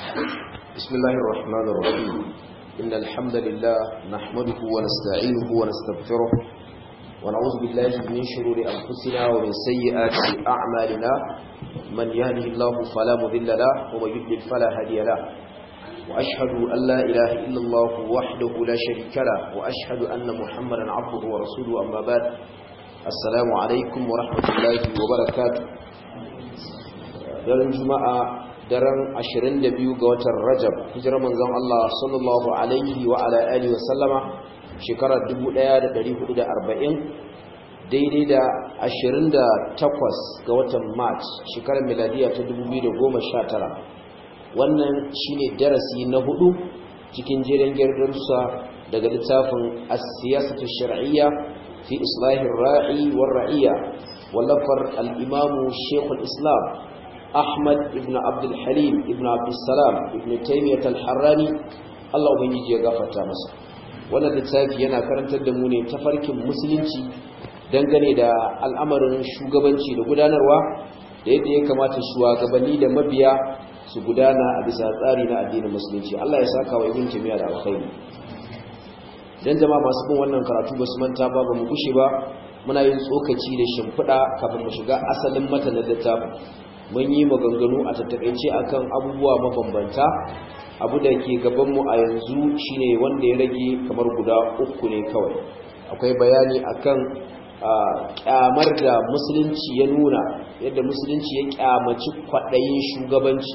بسم الله الرحمن الرحيم إن الحمد لله نحمده ونستعينه ونستغفره ونعوذ بالله من شرور أنفسنا ومن سيئات أعمالنا من يهده الله فلا مضل له ومن يضلل فلا هادي له وأشهد أن لا إله إلا الله وحده لا شريك له وأشهد أن محمدا عبده ورسوله أما بعد السلام عليكم ورحمة الله وبركاته daren juma'a daren 22 ga watan rajab hijirar manzon Allah sallallahu alaihi wa ala alihi wa sallama shekarar 1440 daidai da 28 ga watan march shekarar miladiya ta 2019 wannan shine darasi na hudu cikin jerin darussa daga littafin as-siyasatu shar'iyya fi islahi ar-ra'i war-ra'iyya wallafar al-imam shaykh al-islam Ahmad ibn Abdul Halim ibn Abdul Salam ibn Taymiyyah al-Harrani Allah ubangiji ya gafarta masa wannan littafi yana karantar da mu ne tafarkin musulunci dangane da al'amarin shugabanci da gudanarwa da yadda ya kamata shugabanni da mabiya su gudana a bisa tsari na addinin musulunci Allah ya saka wa Ibn Taymiyyah da alkhairi dan jama'a masu bin wannan karatu ba su manta ba mu gushe ba muna yin tsokaci da shimfiɗa kafin mu shiga asalin matanin littafin mun yi maganganu a tattakaice akan abubuwa mabambanta abu da ke gabanmu a yanzu shine wanda ya rage kamar guda uku ne kawai akwai bayani akan kyamar da musulunci ya nuna yadda musulunci ya kyamaci kwaɗayin shugabanci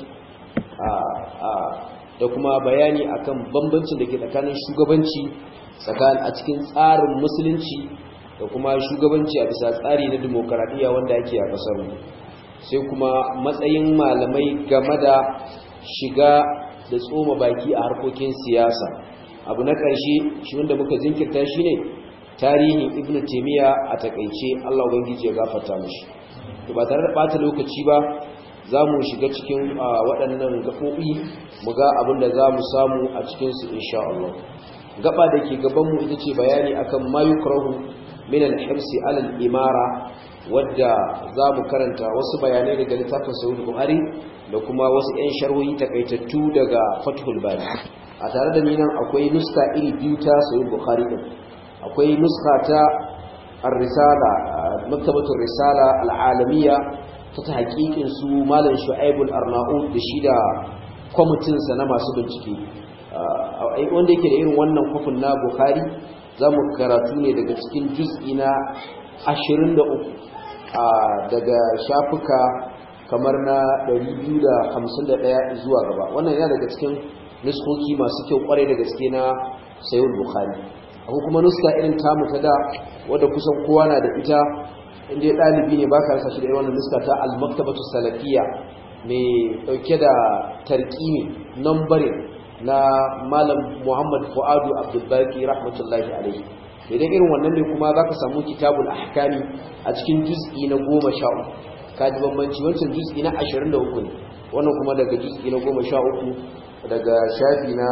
da kuma bayani akan bambancin da ke tsakanin shugabanci a cikin tsarin musulunci da kuma shugabanci a bisa tsari na demokaradiyya wanda ake a ƙasar mu sai kuma matsayin malamai game da shiga da tsoma baki a harkokin siyasa abu na ƙarshe shi wanda muka jinkirta shi ne tarihin Ibn Taymiyyah a takaice Allah ubangiji ya gafarta mishi to ba tare da bata lokaci ba za mu shiga cikin waɗannan gaɓoɓi mu ga abin da za mu samu a cikinsu insha Allah gaba da ke gabanmu ita ce bayani akan ma yukrahu min al-hirsi ala al-imara wadda za mu karanta wasu bayanai daga littafin Sahih Bukhari da kuma wasu 'yan sharhohi takaitattu daga Fathul Bari a tare da ni nan akwai nuska iri biyu ta Sahih Bukhari din akwai nuska ta Ar-Risala Maktabatul Risala Al-Alamiyya ta hakikin su Malam Shu'aib Al-Arnaud da shi da kwamitin sa na masu bincike wanda yake da irin wannan kwafin na Bukhari zamu karatu ne daga cikin juz'i na 23 daga shafuka kamar na 251 zuwa gaba wannan yana daga cikin nuskoki masu kyau kwarai da gaske na Sahih Bukhari akwai kuma nuska irin tamu ta da wadda kusan kowa na da ita inda ya dalibi ne baka rasa shi da wannan nuska ta al-maktabatu salafiyya mai dauke da tarqimi numbering na Malam Muhammad Fuadu Abdul Baqi rahmatullahi alaihi idan irin wannan ne kuma zaka samu kitabul ahkami a cikin juz'i na 13 kaji bambanci wancan juz'i na 23 ne wannan kuma daga juz'i na 13 daga shafi na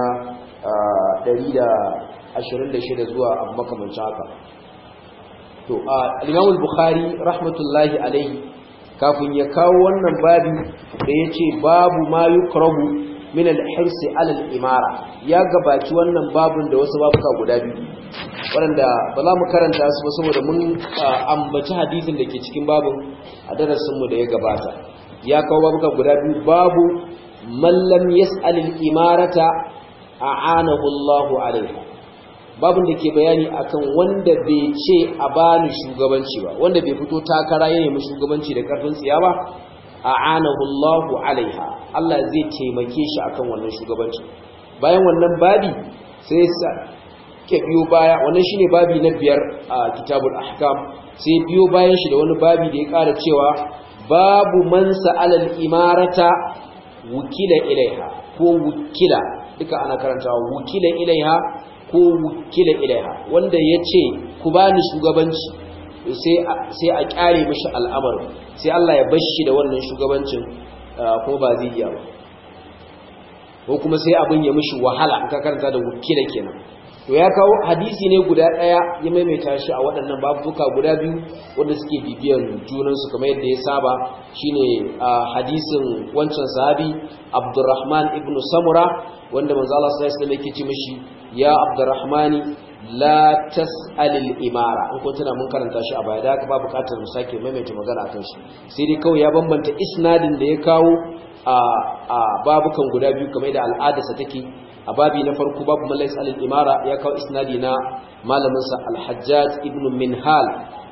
126 zuwa abu makamancin haka to al-Imam al-Bukhari rahmatullahi alaihi kafin ya kawo wannan babi da yace babu ma yukrahu min al-hirsi ala al-imara ya gabaci wannan babun da wasu babuka guda biyu waɗanda ba za mu karanta su ba saboda mun ambaci hadisin da ke cikin babun a darasinmu da ya gabata ya kawo babuka guda biyu babu man lam yas'al al-imarata a'anahu Allahu alayha babun da ke bayani akan wanda bai ce a bani shugabanci ba wanda bai fito takara ya nemi shugabanci da karfin tsiya ba a'anahu Allahu alaiha Allah zai taimake shi akan wannan shugabanci bayan wannan babi sai ke biyo baya wannan shine babi na 5 a kitabul ahkam sai biyo bayan shi da wani babi da ya ƙara cewa babu man sa'ala al-imarata wukila ilaiha ko wukila duka ana karantawa wukila ilaiha ko wukila ilaiha wanda yace ku bani shugabanci sai a kyare mishi al'amarin sai Allah ya bashi da wannan shugabancin kuma ba zai iya ba ko kuma sai abin ya mishi wahala in ka karanta da wukila kenan to ya kawo hadisi ne guda daya ya maimaita shi a waɗannan babuka guda biyu wanda suke bibiyan junansu kamar yadda ya saba shine hadisin wancan sahabi Abdurrahman ibn Samura wanda manzo Allah sallallahu alaihi wasallam yake ce mishi ya Abdurrahmani la tas'alil imara in kun tuna mun karanta shi a baya da haka ba bukatar mu sake maimaita magana akan shi sai dai kawai ya bambanta isnadin da ya kawo a babukan guda biyu kamar da al'adarsa take a babi na farko babu malais al-imara ya kawo isnadi na malamin sa al-Hajjaj ibn Minhal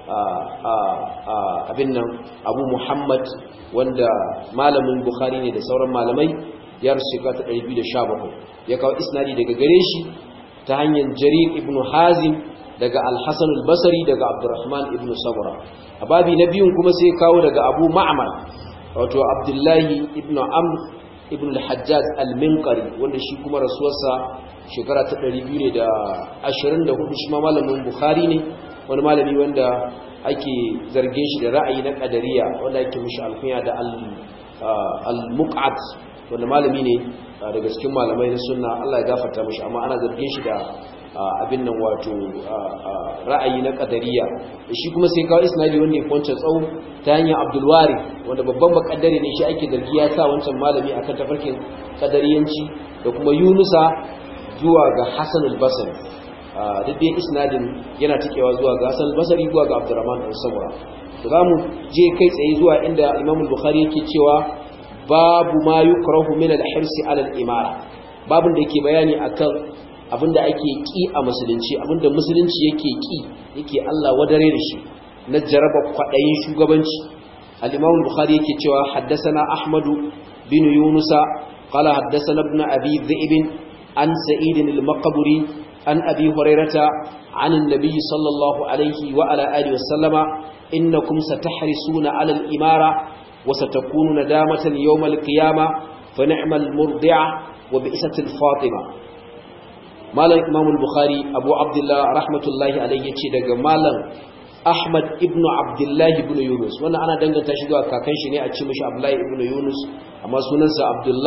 abin nan Abu Muhammad wanda malamin Bukhari ne da sauran malamai ya rasu shekara ta 217 ya kawo isnadi daga gare shi ta hanyar Jarir ibn Hazim daga Al-Hasan al-Basri daga Abdurrahman ibn Sabra a babi na biyun kuma sai kawo daga Abu Ma'mar wato Abdullahi ibn Amr ibn al-Hajjaj al-Minqari wanda shi kuma rasuwarsa shekara ta 224 shi ma malamin Bukhari ne wani malami wanda ake zargin shi da ra'ayi na qadariya wanda yake mishi alkunya da al-Muq'at wanda malami ne daga cikin malamai na sunna Allah ya gafarta mishi amma ana zargin shi da abin nan wato ra'ayi na qadariya shi kuma sai kawo isnadi wanda ya kwance tsawo ta hanyar Abdul Warith wanda babban bakaddare ne shi ake zargi ya sa wancan malami akan tafarkin qadariyanci da kuma Yunusa zuwa ga Hasan al-Basri duk dai isnadin yana tikewa zuwa ga Hasan al-Basri zuwa ga Abdurrahman ibn Sabra to zamu je kai tsaye zuwa inda Imam al-Bukhari yake cewa babu ma yukrahu min al-hirsi ala al-imara babun da yake bayani akan abinda ake ki a musulunci abinda musulunci yake ki yake Allah wadare da shi na jaraba kwadayin shugabanci al-Imam al-Bukhari yake cewa haddathana Ahmad bin Yunus qala haddathana ibn Abi Dhi'b an Sa'id al-Maqburi an Abi Hurairah an an-nabiy sallallahu alayhi wa ala alihi wa sallama innakum satahrisuna ala al-imara wa satakunu nadamatan yawm al-qiyamah fa ni'mal murdi'a wa bi'satil fatima. Malam Imam al-Bukhari Abu Abdullah rahmatullahi alayhi yace daga malam Ahmad ibn Abdullah ibn Yunus wannan ana danganta shi zuwa kakan shi ne a ce mishi Abdullah ibn Yunus amma sunansa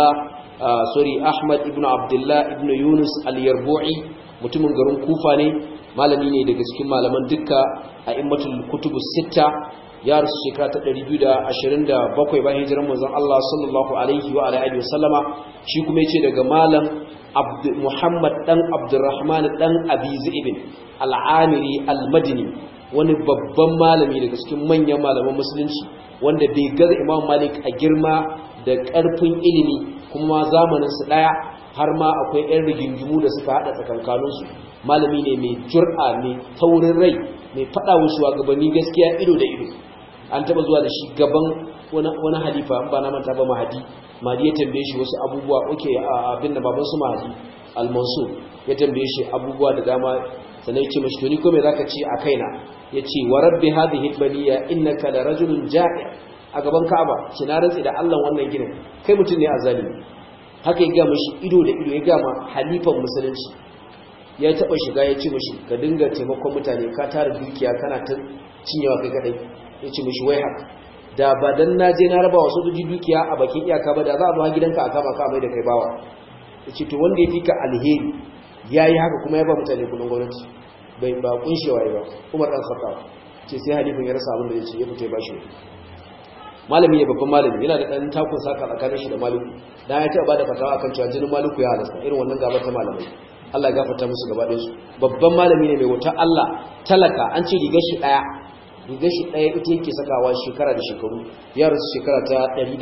Ahmad ibn Abdullah ibn Yunus al-Yarbu'i mutumin garin Kufa ne malami ne daga cikin malaman dukka a'immatul kutubus sitta ya rasu shekara ta 227 bayan hijirar manzon Allah sallallahu alaihi wa alihi wasallama shi kuma yace daga malam Muhammad dan Abdurrahman dan Abi Zaid al-Amiri al-Madini wani babban malami daga cikin manyan malaman musulunci wanda bai gaza Imam Malik a girma da ƙarfin ilimi kuma zamanin su daya har ma akwai ɗan rigingimu da suka hada tsakankanin su malami ne mai jur'a mai taurin rai mai fada wa shugabanni gaskiya ido da ido an taba zuwa da shi gaban wani halifa ba na manta ba Mahdi ya tambaye shi wasu abubuwa abinda baban su Mahdi al-Mansur ya tambaye shi abubuwa da dama sannan ya ce mashi to ni ko me zaka ce a kaina yace wa rabbi hadhihi al-baliya innaka la rajulun ja'i a gaban Ka'aba ki na rantsi da Allah wannan gidan kai mutum ne azalimi haka ya ga mashi ido da ido ya ga ma halifan musulunci ya taba shiga ya ce mashi ka dinga taimakon mutane ka tara dukiya kana ta cinyewa kai kadai ya ce mashi wai haka da ba dan naje na raba wa sojoji dukiya a bakin iyaka ba da za a zo gidanka a kama ka mai da kai bawa yace to wanda ya fika alheri yayi haka kuma ya ba mutane kudin gwamnati bai ba kunshewa ba Umar dan Khattab ce sai halifin ya rasa abin da yace ya fita ba shi malami ne babban malami yana da dan takun saka tsakanin shi da Maliku dan ya taba da fatawa akan cewa jinin Maliku ya halasta irin wannan gabar ta malamai Allah ya gafarta musu gaba ɗayan su babban malami ne mai wuta Allah talaka an ce rigar shi daya ita yake sakawa shekara da shekaru ya rasu shekara ta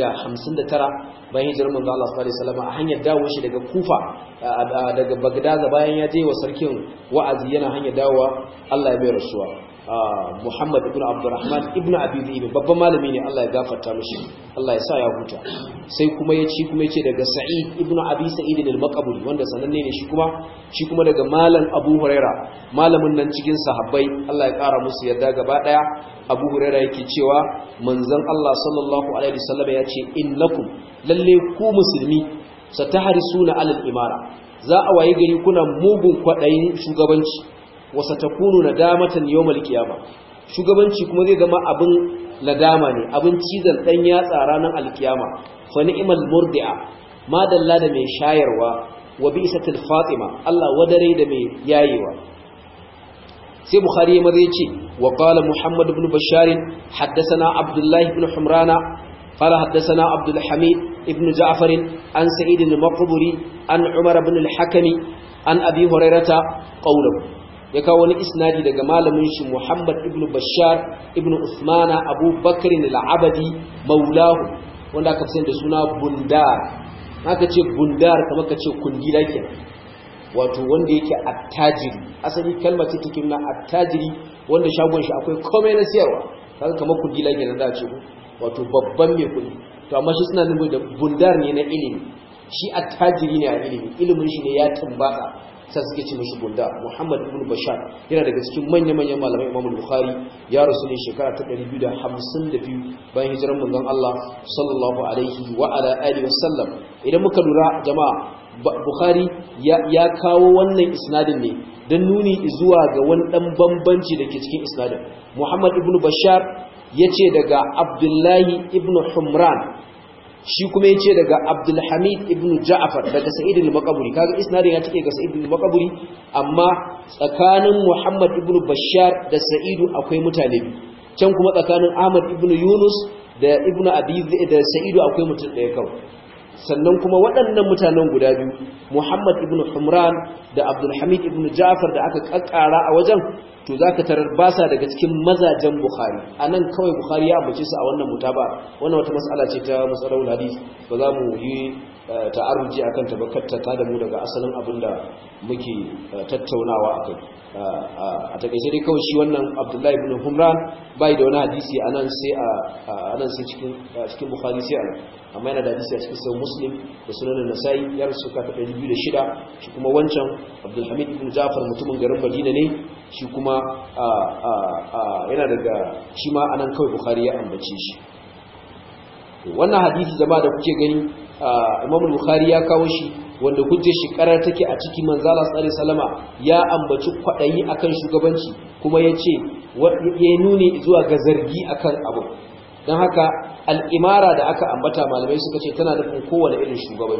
159 bayan hijirar manzo Allah sallallahu alaihi wasallam a hanyar dawo shi daga Kufa daga Baghdad bayan ya je wa sarkin wa'azi yana hanyar dawowa Allah ya bai rasuwa Muhammad ibn Abdurrahman ibn Abi Zaid babban malami ne Allah ya gafarta mishi Allah ya sa ya huta sai kuma yace daga Sa'id ibn Abi Sa'id al-Maqburi wanda sananne ne shi kuma daga malam Abu Huraira malamin nan cikin sahabbai Allah ya kara musu yadda gaba daya Abu Huraira yake cewa manzon Allah sallallahu alaihi wasallam ya ce innakum lalle ku musulmi satahrisuna alal imara za a waye gari kuna mugun kwadayin shugabanci wasa takunu nadamatan yawmal qiyama shugabanci kuma zai zama abin nadama ne abin cizan dan yatsa ranar alkiyama fa ni'mal murdi'a madalla da mai shayarwa wa bi'satil fatima Allah wadare da mai yayewa sai bukhari ya maza yace wa qala muhammad ibn bashar haddathana abdullah ibn humrana qala haddathana abdul hamid ibn ja'far an sa'id al-maqburi an umar ibn al-hakimi an abi hurairata qawluhu ya kawo wani isnadi daga malamin shi Muhammad ibn Bashar ibn Usmana Abu Bakr al-Abadi maulahu wanda aka fi da suna Bundar haka ce Bundar kamar ka ce kundila kenan wato wanda yake attajiri asali kalmar ce take nuna attajiri wanda shagon shi akwai komai na siyarwa kaga kamar kundila kenan da ce wato babban mai kudi to amma shi suna nuna da Bundar ne na ilimi shi attajiri ne a ilimi ilimin shi ne ya tambata sai suke ce mashi Bundar Muhammad ibn Bashar yana daga cikin manya-manyan malamai Imam Bukhari ya rasu ne shekara ta 252 bayan hijirar manzon Allah sallallahu alaihi wa ala alihi wasallam idan muka lura jama'a Bukhari ya kawo wannan isnadin ne dan nuni zuwa ga wani dan bambanci dake cikin isnadin Muhammad ibn Bashar yace daga Abdullahi ibn Humran shi kuma yace daga Abdul Hamid ibn Ja'far daga Sa'id al-Maqburi kaga isnadin ya take ga Sa'id al-Maqburi amma tsakanin Muhammad ibn Bashar da Sa'id akwai mutane biyu can kuma tsakanin Ahmad ibn Yunus da Ibn Abi da Sa'id akwai mutum ɗaya kawai sannan kuma waɗannan mutanen guda biyu Muhammad ibn Humran da Abdul Hamid ibn Ja'far da aka kakkara a wajen to zaka tarar ba sa daga cikin mazajen Bukhari anan kawai Bukhari ya ambace su a wannan mutaba wannan wata mas'ala ce ta masalahul hadith ba za mu yi ta'arruji akan ta bakatta ta da mu daga asalin abinda muke tattaunawa akai a takeice dai kawai shi wannan Abdullah ibn Humran bai da wani hadisi anan sai cikin Bukhari sai anan amma yana da hadisi a cikin sahih Muslim da sunan Nasa'i ya rasu ka ta 206 shi kuma wancan Abdul Hamid ibn Ja'far mutumin garin Madina ne shi kuma yana daga shi ma anan kawai Bukhari ya ambace shi wannan hadisi jama'a da kuke gani Imam Bukhari ya kawo shi wanda hujjar shi karar take a cikin manzala sallallahu alaihi wasallama ya ambaci kwadayi akan shugabanci kuma yace ya nuni zuwa ga zargi akan abu dan haka al-imara da aka ambata malamai suka ce tana nufin kowane irin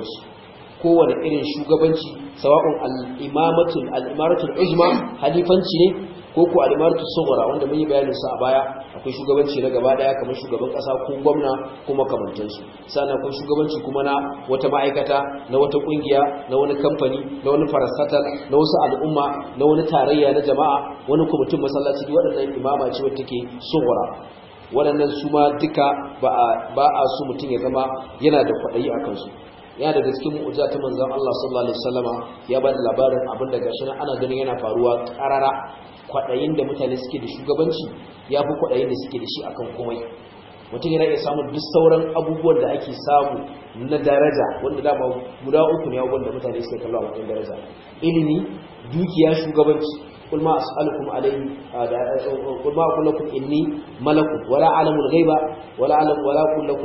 shugabanci sawa'un al-imaratul uzma halifanci ne ko ko al-imaratul sughra wanda mun yi bayanin su a baya akwai shugabanci na gaba daya kamar shugaban kasa ko gwamna kuma kamantan su sannan akwai shugabanci kuma na wata ma'aikata na wata kungiya na wani kamfani na wani parastatal na wasu al'umma na wani tarayya na jama'a wani kwamitin masallaci waɗannan imama ce wacce take sughra waɗannan su ma duka ba a su mutum ya zama yana da kwaɗayi a kansu yana daga cikin mu'ujiza ta manzon Allah sallallahu alaihi wasallama ya ba da labarin abin da gashi nan ana ganin yana faruwa karara kwaɗayin da mutane suke da shugabanci ya fi kwaɗayin da suke da shi akan komai mutum yana iya samun duk sauran abubuwan da ake samu na daraja wanda dama guda uku ne abubuwan da mutane suke kallo a matsayin daraja ilimi dukiya shugabanci قل ما أسألكم عليه قل ما أقول لكم إني ملك ولا أعلم الغيب ولا أقول لكم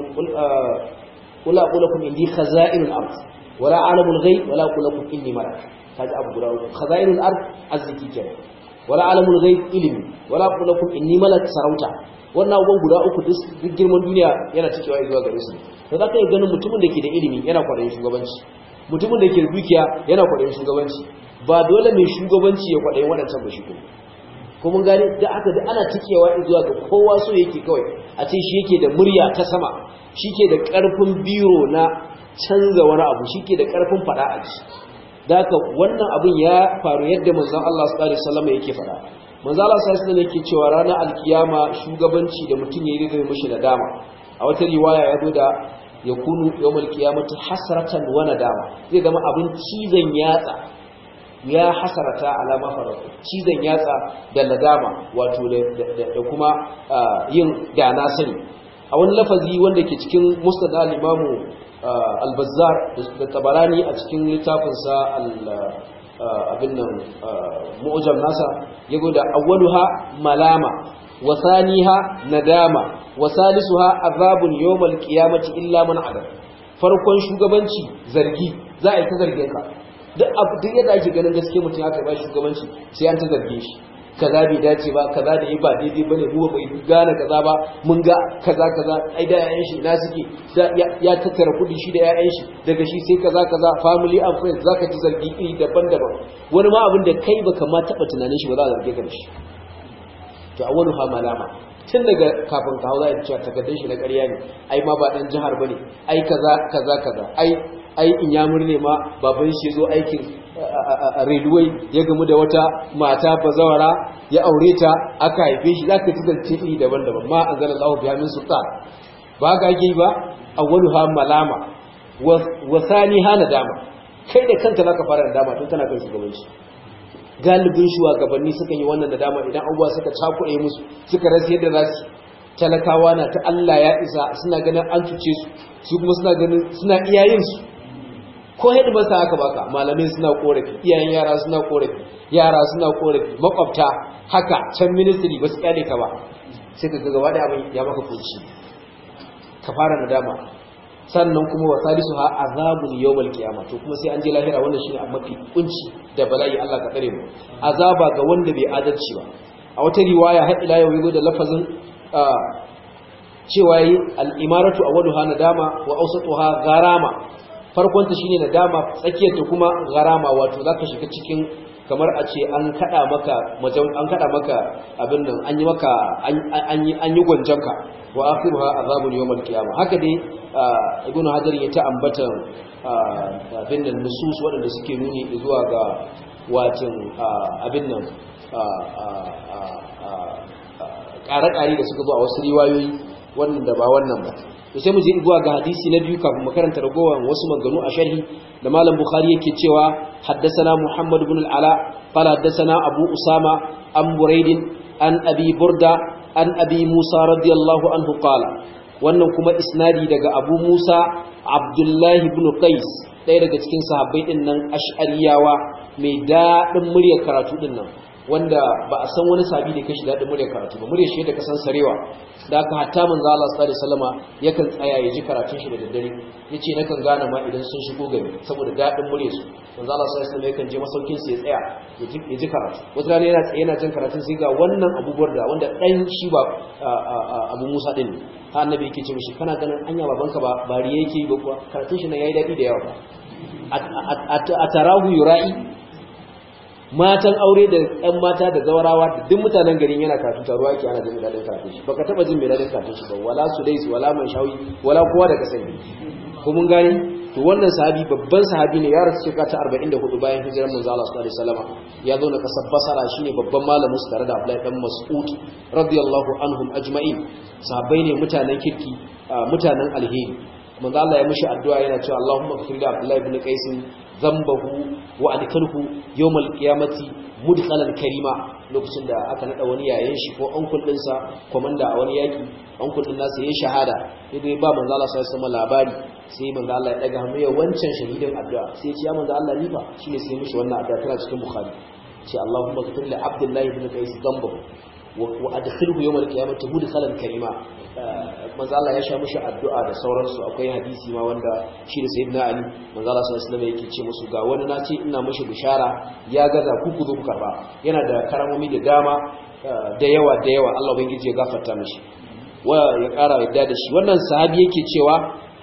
قل أقول لكم إني خزائن الأرض ولا أعلم الغيب ولا أقول لكم إني ملك هذا أبو قراءة خزائن الأرض أزكي كده ولا أعلم الغيب إلمي ولا أقول لكم إني ملك سروتا wannan abubuwan guda uku duk girman duniya yana cikewa zuwa gare su to za ka yi ganin mutumin da ke da ilimi yana kwaɗayin shugabanci mutumin da ke da dukiya yana kwaɗayin shugabanci ba dole mai shugabanci ya kwaɗayi waɗancan ba shi ko mun gane da aka da ana cikewa zuwa ga kowa so yake kawai a ce shi yake da murya ta sama shi ke da ƙarfin biro na canza wani abu shi ke da ƙarfin faɗa a ci da haka wannan abin ya faru yadda manzon Allah sallallahu alaihi wasallam yake faɗa manzon Allah sallallahu alaihi wasallam yake cewa ranar alkiyama shugabanci da mutum ya yi zai mishi nadama a wata riwaya ya zo da yakunu yawmal qiyamati hasratan wa nadama zai zama abin cizon yatsa ya hasarata alama farko cizon yatsa da nadama wato da kuma yin dana sani a wani lafazi wanda ke cikin musnad al-Imam al-Bazzar da Tabarani a cikin littafinsa abin nan mu'jam nasa yago da awwaluha malama wa thaniha nadama wa salisuha azabun yawmal qiyamati illa man adab farkon shugabanci zargi za a yi ta zargin ka duk yadda ake ganin gaske mutum aka ba shugabanci sai an ta zarge shi kaza bai dace ba, kaza da yi ba daidai bane, mu bai gane kaza ba, mun ga kaza ai da yayan shi ina suke, ya tattara kudi shi da yayan shi, daga shi sai kaza family and friends, zaka ji zargi iri daban-daban, wani ma abin da kai baka ma taba tunanin shi ba za a zarge ka da shi. To a wani fama lama tun daga kafin ka hau za a cewa takardun shi na ƙarya ne, ai ma ba dan jihar bane, ai kaza ai inyamur ne ma baban shi zo aikin railway ya gamu da wata mata bazawara ya aure ta aka haife shi, zaka ji zance iri daban-daban, ma anzalallahu biha min sultan, ba ga gi ba awwaluha malama wa thaniha nadama. Kai da kanka zaka fara nadama tun kana kan shugabanci. Galibin shugabanni sukan yi wannan nadama idan abubuwa suka cakuɗe musu, suka rasa yadda za su. Talakawa na ta Allah ya isa, suna ganin an cuce su kuma suna ganin suna iyayen su. Ko headmaster haka baka, malamai suna korafi, iyayen yara suna korafi, makwabta haka, can ministry ba su kyale ka ba, sai ka gaba da abin ya maka kunci, ka fara nadama. Sannan kuma wa salisu ha azabul yawmal qiyamah, to kuma sai an je lahira, wannan shine a mafi kunci da bala'i, Allah ka tsare mu. Azaba ga wanda bai adalci ba. A wata riwaya har ila yau yazo da lafazin cewa yi al-imaratu awwaluha nadama wa awsatuha gharama. Farkonta shine nadama, tsakiyarta kuma gharama, wato zaka shiga cikin kamar a ce an kada maka abin nan, an yi maka an yi gwanjanka. Wa akhiruha azabul yawmal qiyamah. Haka dai ibnu hajar ya ta ambatan abin nan nusus waɗanda suke nuni zuwa ga watin abin nan ƙare-ƙare da suka zo a wasu riwayoyi wanda ba wannan ba. To sai mu je zuwa ga hadisi na biyu kafin mu karanta ragowar wasu maganganu a sharhi da malam bukhari yake cewa haddathana muhammad ibn al-ala qala haddathana abu usama an buraid an abi burda an abi musa radiyallahu anhu qala. Wannan kuma isnadi daga abu musa abdullahi ibn qais, ɗaya daga cikin sahabbai din nan ash'ariyawa mai daɗin muryar karatu din nan, wanda ba a san wani sahabi da kashi daɗin muryar karatu ba, muryar shi da kasan sarewa. Da aka hatta manzo Allah sallallahu alaihi wasallama yakan tsaya ya ji karatun shi da daddare, yace nakan gane ma idan sun shigo gari saboda daɗin muryar su. Manzo Allah sallallahu alaihi wasallama yakan je masaukin su ya tsaya ya ji karatu. Wata rana yana tsaye yana jin karatun sai ga wannan abubuwar da wanda dan shi ba Abu Musa din ne. Ha annabi yake ce mishi kana ganin anya babanka ba bari yake yi ba kuwa, karatun shi nan yayi daɗi da yawa ba. Atarahu yura'i, matan aure da ɗan mata da zawarawa da duk mutanen garin yana karatu taruwa yake ana jin daɗin karatun shi. Baka taba jin mai daɗin karatun shi ba, wala sudais wala man shawi wala kowa da kasani. Ko mun gane? To wannan sahabi babban sahabi ne, ya rasu shekara ta 44 bayan hijirar manzo Allah sallallahu alaihi wasallam. Ya zo na kasar Basra, shine babban malamin su tare da Abdullahi dan Mas'ud radiyallahu anhum ajma'in. Sahabbai ne mutanen kirki, mutanen alheri. Manzo Allah ya mishi addu'a yana cewa Allahumma ighfir li Abdullahi ibn Qais dhanbahu wa adkhilhu yawmal qiyamati mudkhalan karima. Lokacin da aka nada wani yayin shi ko ankul din sa komanda a wani yaki, ankul din nasa yayin shahada, idan ba manzo Allah sallallahu alaihi wasallam labari, sai manzo Allah ya daga hannu ya wancan shahidin addu'a, sai ya ce ya manzo Allah ni fa, shine sai mishi wannan addu'a tana cikin Bukhari, ce Allahumma ighfir li Abdullahi ibn Qais dhanbahu wa adkhilhu yawm al-qiyamati mudkhalan karima. Manzo Allah ya sha mishi addu'a da sauransu. Akwai hadisi ma wanda shi da sayyidina Ali, manzo Allah sallallahu alaihi wasallam yake ce musu ga wani nace ina mishi bishara ya gaza ku zo ku karba, yana da karamomi da dama da yawa Allah ubangiji ya gafarta mishi wa ya kara yadda da shi. Wannan sahabi yake cewa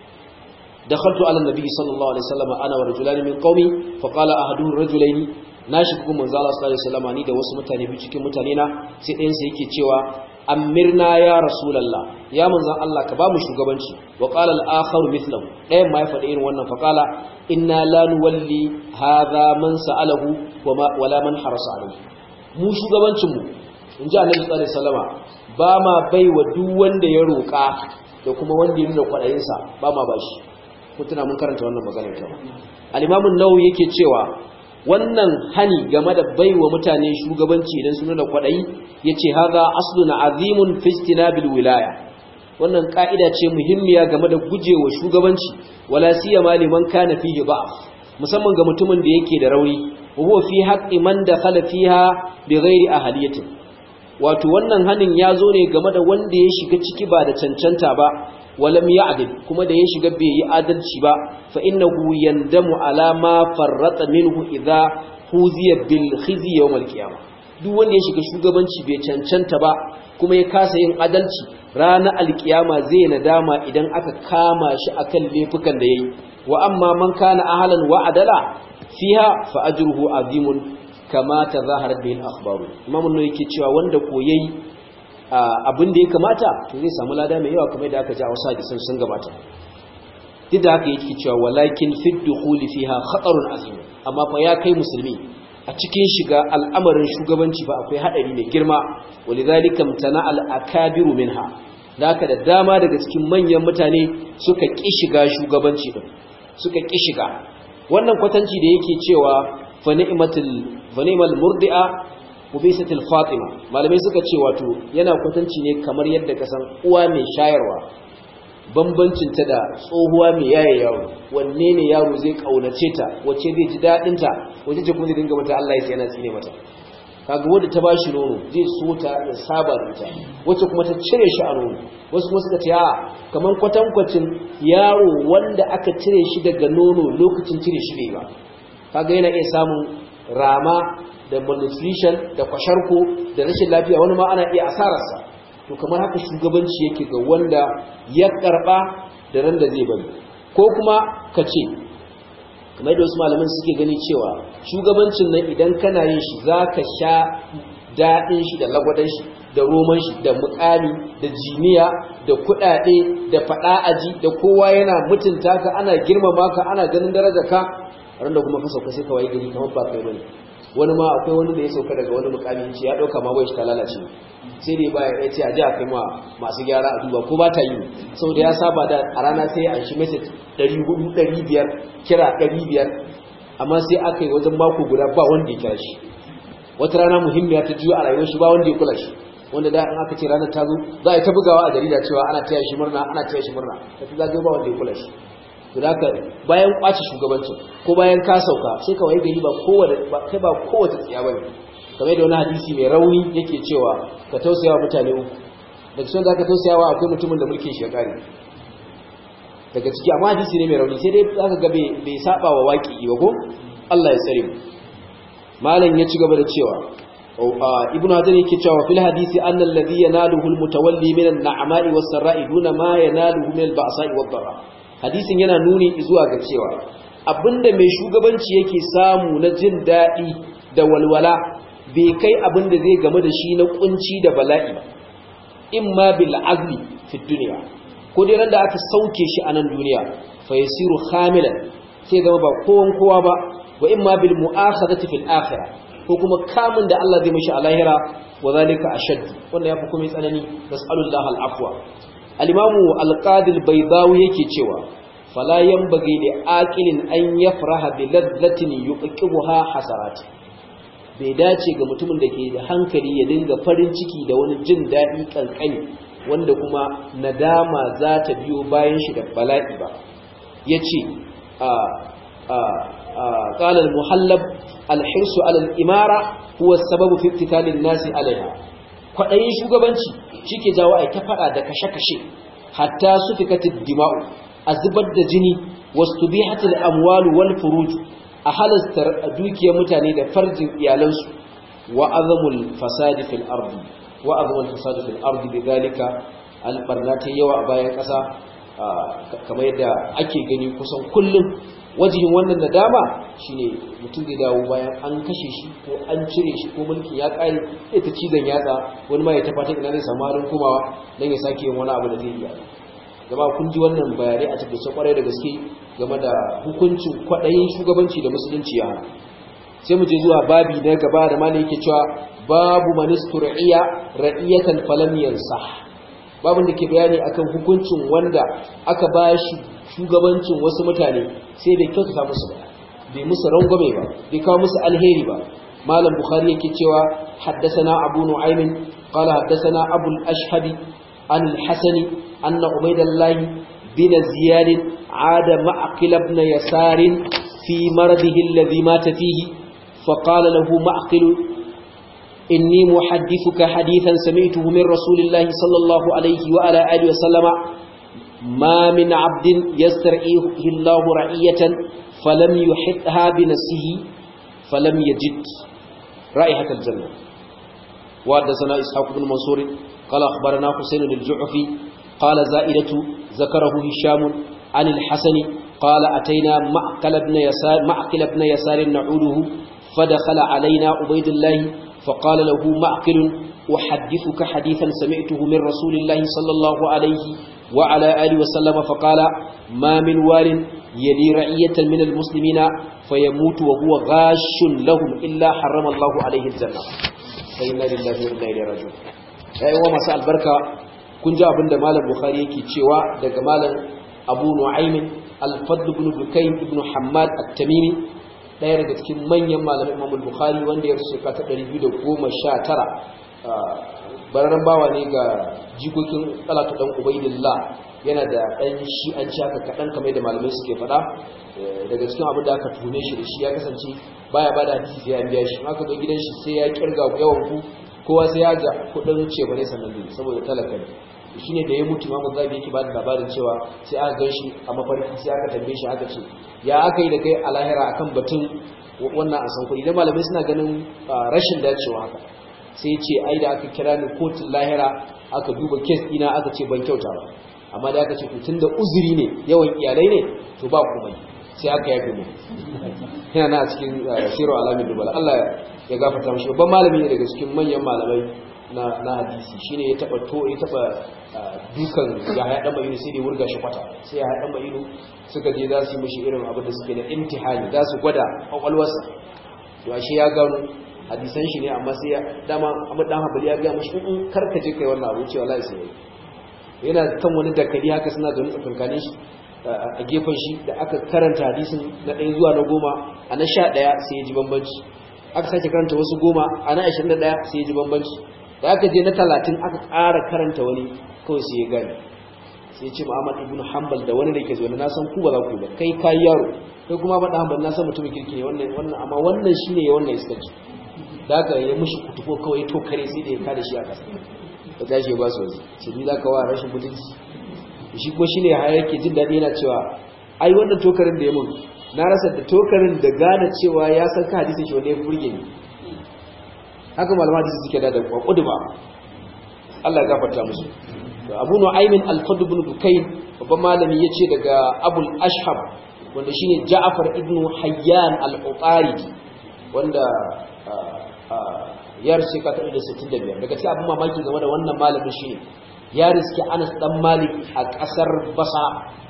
dakhaltu ala nabi sallallahu alaihi wasallam ana wa rajulan min qaumi fa qala ahaduhum rajulaini, na shi kuma manzo Allah sallallahu alaihi wasallam ni da wasu mutane biyu cikin mutane na, sai ɗayan sa yake cewa amirna ya rasulullah, ya manzon Allah ka ba mu shugabanci. Wa qala al-akharu mithlahu, ɗayan ma ya faɗi irin wannan, fa qala inna la nuwalli hadha man sa'alahu wala man harasa alayhi. Mu shugabancin mu, inji Annabi sallallahu alaihi wasallama, ba ma baiwa duk wanda ya roƙa da kuma wanda ya nuna kwaɗayin sa, ba ma bashi. Kun tuna mun karanta wannan magana ta. Al-Imam an-Nawawi yake cewa wannan hani game da baiwa mutane shugabanci idan sun nuna kwadayi, yace haza aslun azimun fi istinabil wilaya. Wannan kaida ce muhimmiya game da gujewa shugabanci, wala siyama liman kana fihi da'af, musamman ga mutumin da yake da rauni, wa huwa fi haqqi man dakhala fiha bighairi ahliyatin. Wato wannan hanin ya zo ne game da wanda ya shiga ciki ba da cancanta ba, walam ya'dil, kuma da ya shiga bai yi adalci ba, fa innahu yandamu ala ma farrata minhu idha huziya bil khizi yawm al qiyamah. duk wanda ya shiga shugabanci bai cancanta ba kuma ya kasa yin adalci ranar alkiyama zai nadama idan aka kama shi akan laifukan da yayi wa amma man kana ahlan wa adala fiha fa ajruhu azimun kama tazaharat bihi al-akhbar imam an yake cewa wanda koyayi abin da ya kamata to zai samu lada mai yawa kamar da aka ji a wasu hadisan sun gabata duk da haka yake cewa walakin fi dukhuli fiha khatarun azim amma fa ya kai musulmi a cikin shiga al'amarin shugabanci ba akwai hadari mai girma walidhalika mtana al-akabiru minha haka da dama daga cikin manyan mutane suka ki shiga shugabanci din suka ki shiga wannan kwatanci da yake cewa fa ni'mal murdi'a ubaysatul fatima malamai suka ce wato yana kwatanci ne kamar yadda kasan uwa mai shayarwa bambancin ta da tsohuwa mai yaye yaro wanne ne yaro zai kaunace ta wace zai ji dadin ta wace ce kuma zai dinga mata Allah ya sai yana tsine mata kaga wanda ta bashi nono zai so ta ya saba da ita wace kuma ta cire shi a nono wasu kuma suka ce a kaman kwatankwacin yaro wanda aka cire shi daga nono lokacin cire shi bai ba kaga yana iya samun rama da malnutrition da kwasharko da rashin lafiya wani ma ana iya asararsa to kamar haka shugabanci yake ga wanda ya karba da ran da zai bari ko kuma kace kamar da wasu malaman suke gani cewa shugabancin nan idan kana yin shi zaka sha dadin shi da lagwadan shi da roman shi da mukami da jiniya da kudade da fada aji da kowa yana mutunta ka ana girmama ka ana ganin darajarka ran da kuma ka sauka sai ka waye gari kamar ba kai bane wani ma akwai wani da ya sauka daga wani mukami ce ya dauka ma bai shi ta lalace sai dai baya ya ce a ji a kai ma masu gyara a duba ko ba ta yi saboda ya saba da a rana sai an shi message 400 500 kira 500 amma sai aka yi wajen mako guda ba wanda ya kira shi wata rana muhimmiya ta juya a rayuwar shi ba wanda ya kula shi wanda da in aka ce ranar ta zo za a yi ta bugawa a jarida cewa ana taya shi murna ana taya shi murna ta zagaye ba wanda ya kula shi to da haka bayan kwace shugabancin ko bayan ka sauka sai ka waye gari kai ba kowace tsiya bane kamar da wani hadisi mai rauni yake cewa ka tausayawa mutane uku daga cikin da ka tausayawa akwai mutumin da mulkin shi ya kare daga ciki amma hadisi ne mai rauni sai dai zaka ga bai saba wa waki ba ko Allah ya tsare mu malam ya ci gaba da cewa ibnu hajar yake cewa fil hadisi anna alladhi yanaluhu almutawalli min an-na'ma'i was-sarra'i duna ma yanaluhu min al-ba'sa'i wad-dharra hadisin yana nuni zuwa ga cewa abinda mai shugabanci yake samu na jin dadi da walwala bai kai abinda zai game da shi na kunci da bala'i ba imma bil azli fi dunya ko dai randa aka sauke shi a nan duniya fa yasiru khamilan sai zama ba kowa ba wa imma bil mu'akhadati fil akhirah ko kuma kamun da Allah zai mishi a lahira wa zalika ashad wanda yafi kuma tsanani nas'alullahi al-afwa al-imamu al-qadi al-baydawi yake cewa fala yanbaghi li aqilin an yafraha bi ladhatin yuqibuha hasarat bai dace ga mutumin da ke da hankali ya dinga farin ciki da wani jin dadi kankani wanda kuma nadama za ta biyo bayan shi da bala'i ba yace قال المحلب الحرص على الإمارة هو السبب في اقتتال الناس عليها kwaɗayin shugabanci shi ke jawo a ta faɗa da kashe-kashe hatta su fi katin dima'u a zubar da jini wasu bi hatin amwalu wal furuju a halastar dukiyar mutane da farjin iyalansu wa azamul fasadi fil ardi bi zalika albarna ta yawa a bayan ƙasa kamar yadda ake gani kusan kullum wajihin wannan nadama shine mutum zai dawo bayan an kashe shi ko an cire shi ko mulki ya kare sai ta cizon yatsa wani ma ya tafata ina zai samu harin komawa dan ya sake yin wani abu da zai iya gaba kun ji wannan bayanai a tabbata kwarai da gaske game da hukuncin kwadayin shugabanci da musulunci ya sai mu je zuwa babi na gaba da malai yake cewa babu manistur'iya ra'iyatan falam yansah babin da ke bayani akan hukuncin wanda aka bashi shugabancin wasu mutane sai bai kyautata musu ba bai musu rangwame ba bai kawo musu alheri ba malam bukhari yake cewa haddathana abu nu'aym qala haddathana abu al-ashhab an al-hasan anna ubaydullah bin ziyad aada ma'qil ibn yasar fi maradihi alladhi mata fihi faqala lahu ma'qil inni muhaddithuka hadithan sami'tuhu min rasulillahi sallallahu alayhi wa ala alihi wa sallama ما من عبد يسترعيه الله رعية فلم يحطها بنفسه فلم يجد رائحة الجنة وحدثنا إسحاق بن منصور قال أخبرنا حسين الجعفي قال زائدة ذكره هشام عن الحسن قال أتينا معقل بن يسار نعوده فدخل علينا عبيد الله فقال له معقل أحدثك حديثا سمعته من رسول الله صلى الله عليه وعلى آله وسلم فقال ما من وال يلي رعية من المسلمين فيموت وهو غاش لهم إلا حرم الله عليه الجنة فإنا لله وإنا إليه راجعون أيوة مساء البركة kun ji abin da malam bukhari yake cewa daga malam abu nu'aym al-fadl ibn dukayn ibn hammad at-tamimi daya daga cikin manyan malaman imam bukhari wanda ya rusu ta 219 bararran bawa ne ga jikokin talatu dan ubaydillah yana da dan shi an haka kadan kamar da malamai suke faɗa daga cikin abin da aka tume shi da shi ya kasance baya bada hadisi sai an biya shi haka ga gidan shi sai ya kirga yawan ku kowa sai ya ga kudin cebane sannan ne saboda talaka ne shine da ya mutu Imam Zabi yake ba da labarin cewa sai aka ganshi a mafarki sai aka tambaye shi aka ce ya aka yi da kai a lahira akan batun wannan a san kuɗi idan malamai suna ganin rashin dacewa haka sai ya ce ai da aka kira ni kotun lahira aka duba case dina aka ce ban kyauta ba amma da aka ce to tunda uzuri ne yawan iyalai ne to ba komai sai aka yafe mu yana na cikin siru alamin dubal Allah ya gafarta mishi babban malami ne daga cikin manyan malamai na hadisi shine ya taba dukan ya haɗa mai sai da wurga shi kwata sai ya haɗa mai suka je za su yi mishi irin abin da suke da imtihani za su gwada kwakwalwarsa to ashe ya gano hadisan shi ne amma sai ya dama amma dan habali ya ga mishi in karka je kai wannan abu ce wallahi sai yana kan wani dakali haka suna da tsakankanin shi a gefen shi da aka karanta hadisin na 1 zuwa na 10 a na 11 sai ya ji bambanci aka sake karanta wasu 10 a na 21 sai ya ji bambanci da aka je na 30 aka ƙara karanta wani kawai sai ya gani sai ce Muhammad ibn Hanbal da wani da ke zo na san ku ba za ku ba kai kai yaro kai kuma ba Hanbal na san mutumin kirki ne wannan amma wannan shine ya wannan iskanci da aka yi mishi kutuko kawai to kare sai da ya kada shi a kasa ka tashi ba su waje sai ni za ka wa rashin mutunci shi ko shine har yake jin dadi yana cewa ai wannan tokarin da ya mun na rasa da tokarin da gane cewa ya san ka hadisi shi wanda ya burge ni haka malama hadisi suke da kuduba Allah ya gafarta musu Abu Nu'aym al-Fadl ibn Dukayn babban malami yace daga Abul Ashhab wanda shine Ja'far ibn Hayyan al-Utaridi wanda ya riske ka 165 daga cikin abun mamaki game da wannan malamin shine ya riske Anas dan Malik a kasar Basra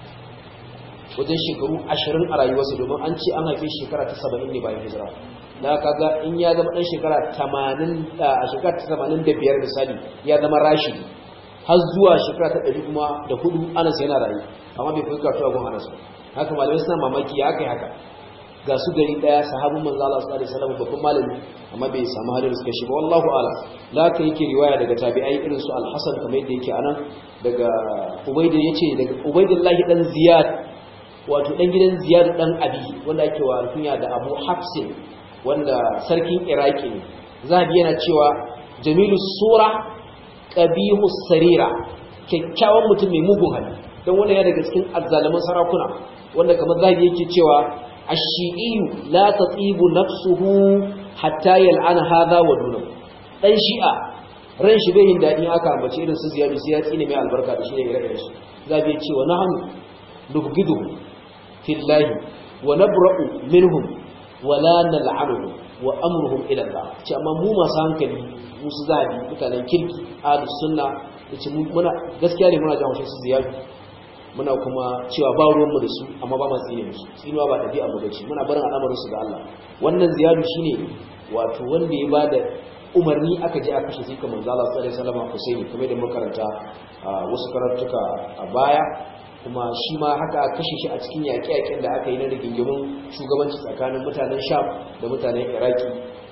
wajen shekaru 20 a rayuwarsa domin an ce an haife shekara ta 70 ne bayan hijira da kaga in ya zama dan shekara 80 a shekara ta 85 misali ya zama rashidi har zuwa shekara ta 100 kuma da 4 Anas yana rayu amma bai fi karatu a gun Anas ba haka malamai suna mamaki ya kai haka ga su gari daya sahabin manzo Allah sallallahu alaihi wasallam babban malami amma bai samu halin suka shi ba wallahu a'lam la kai yake riwaya daga tabi'ai irin su al-Hasan kamar yadda yake anan daga Ubayd yace daga Ubaydullah dan Ziyad wato dan gidan Ziyad dan Abi wanda ake wa alkunya da Abu Hafsin wanda sarkin Iraki ne zabi yana cewa jamilu sura qabihu sarira kyakkyawan mutum mai mugun hali dan wanda ya daga cikin azzaliman sarakuna wanda kamar zabi yake cewa ash-shi'i la tatibu nafsuhu hatta yal'ana hadha wa dunu dan shi'a ran shi bai yin dadi aka ambace irin su Ziyadu sai ya tsine mai albarka da shi ne ire-iren su zabi ya ce wa nahnu nubghidu fillahi wa nabra'u minhum wala nal'anuhu wa amruhum ila Allah ce amma mu masu hankali mu su zabi mutanen kirki ahlus sunna yace muna gaskiya ne muna jawo su Ziyadu muna kuma cewa ba ruwan mu da su amma ba mu tsine musu tsinuwa ba dabi'a mu bace muna barin al'amarin su ga Allah wannan Ziyadu shine wato wanda ya bada umarni aka je aka kashe zika manzo Allah sallallahu alaihi wasallam Husaini kamar da makaranta wasu karantuka a baya kuma shi ma haka aka kashe shi a cikin yaƙe-yaƙen da aka yi na rigingimin shugabanci tsakanin mutanen Sham da mutanen Iraki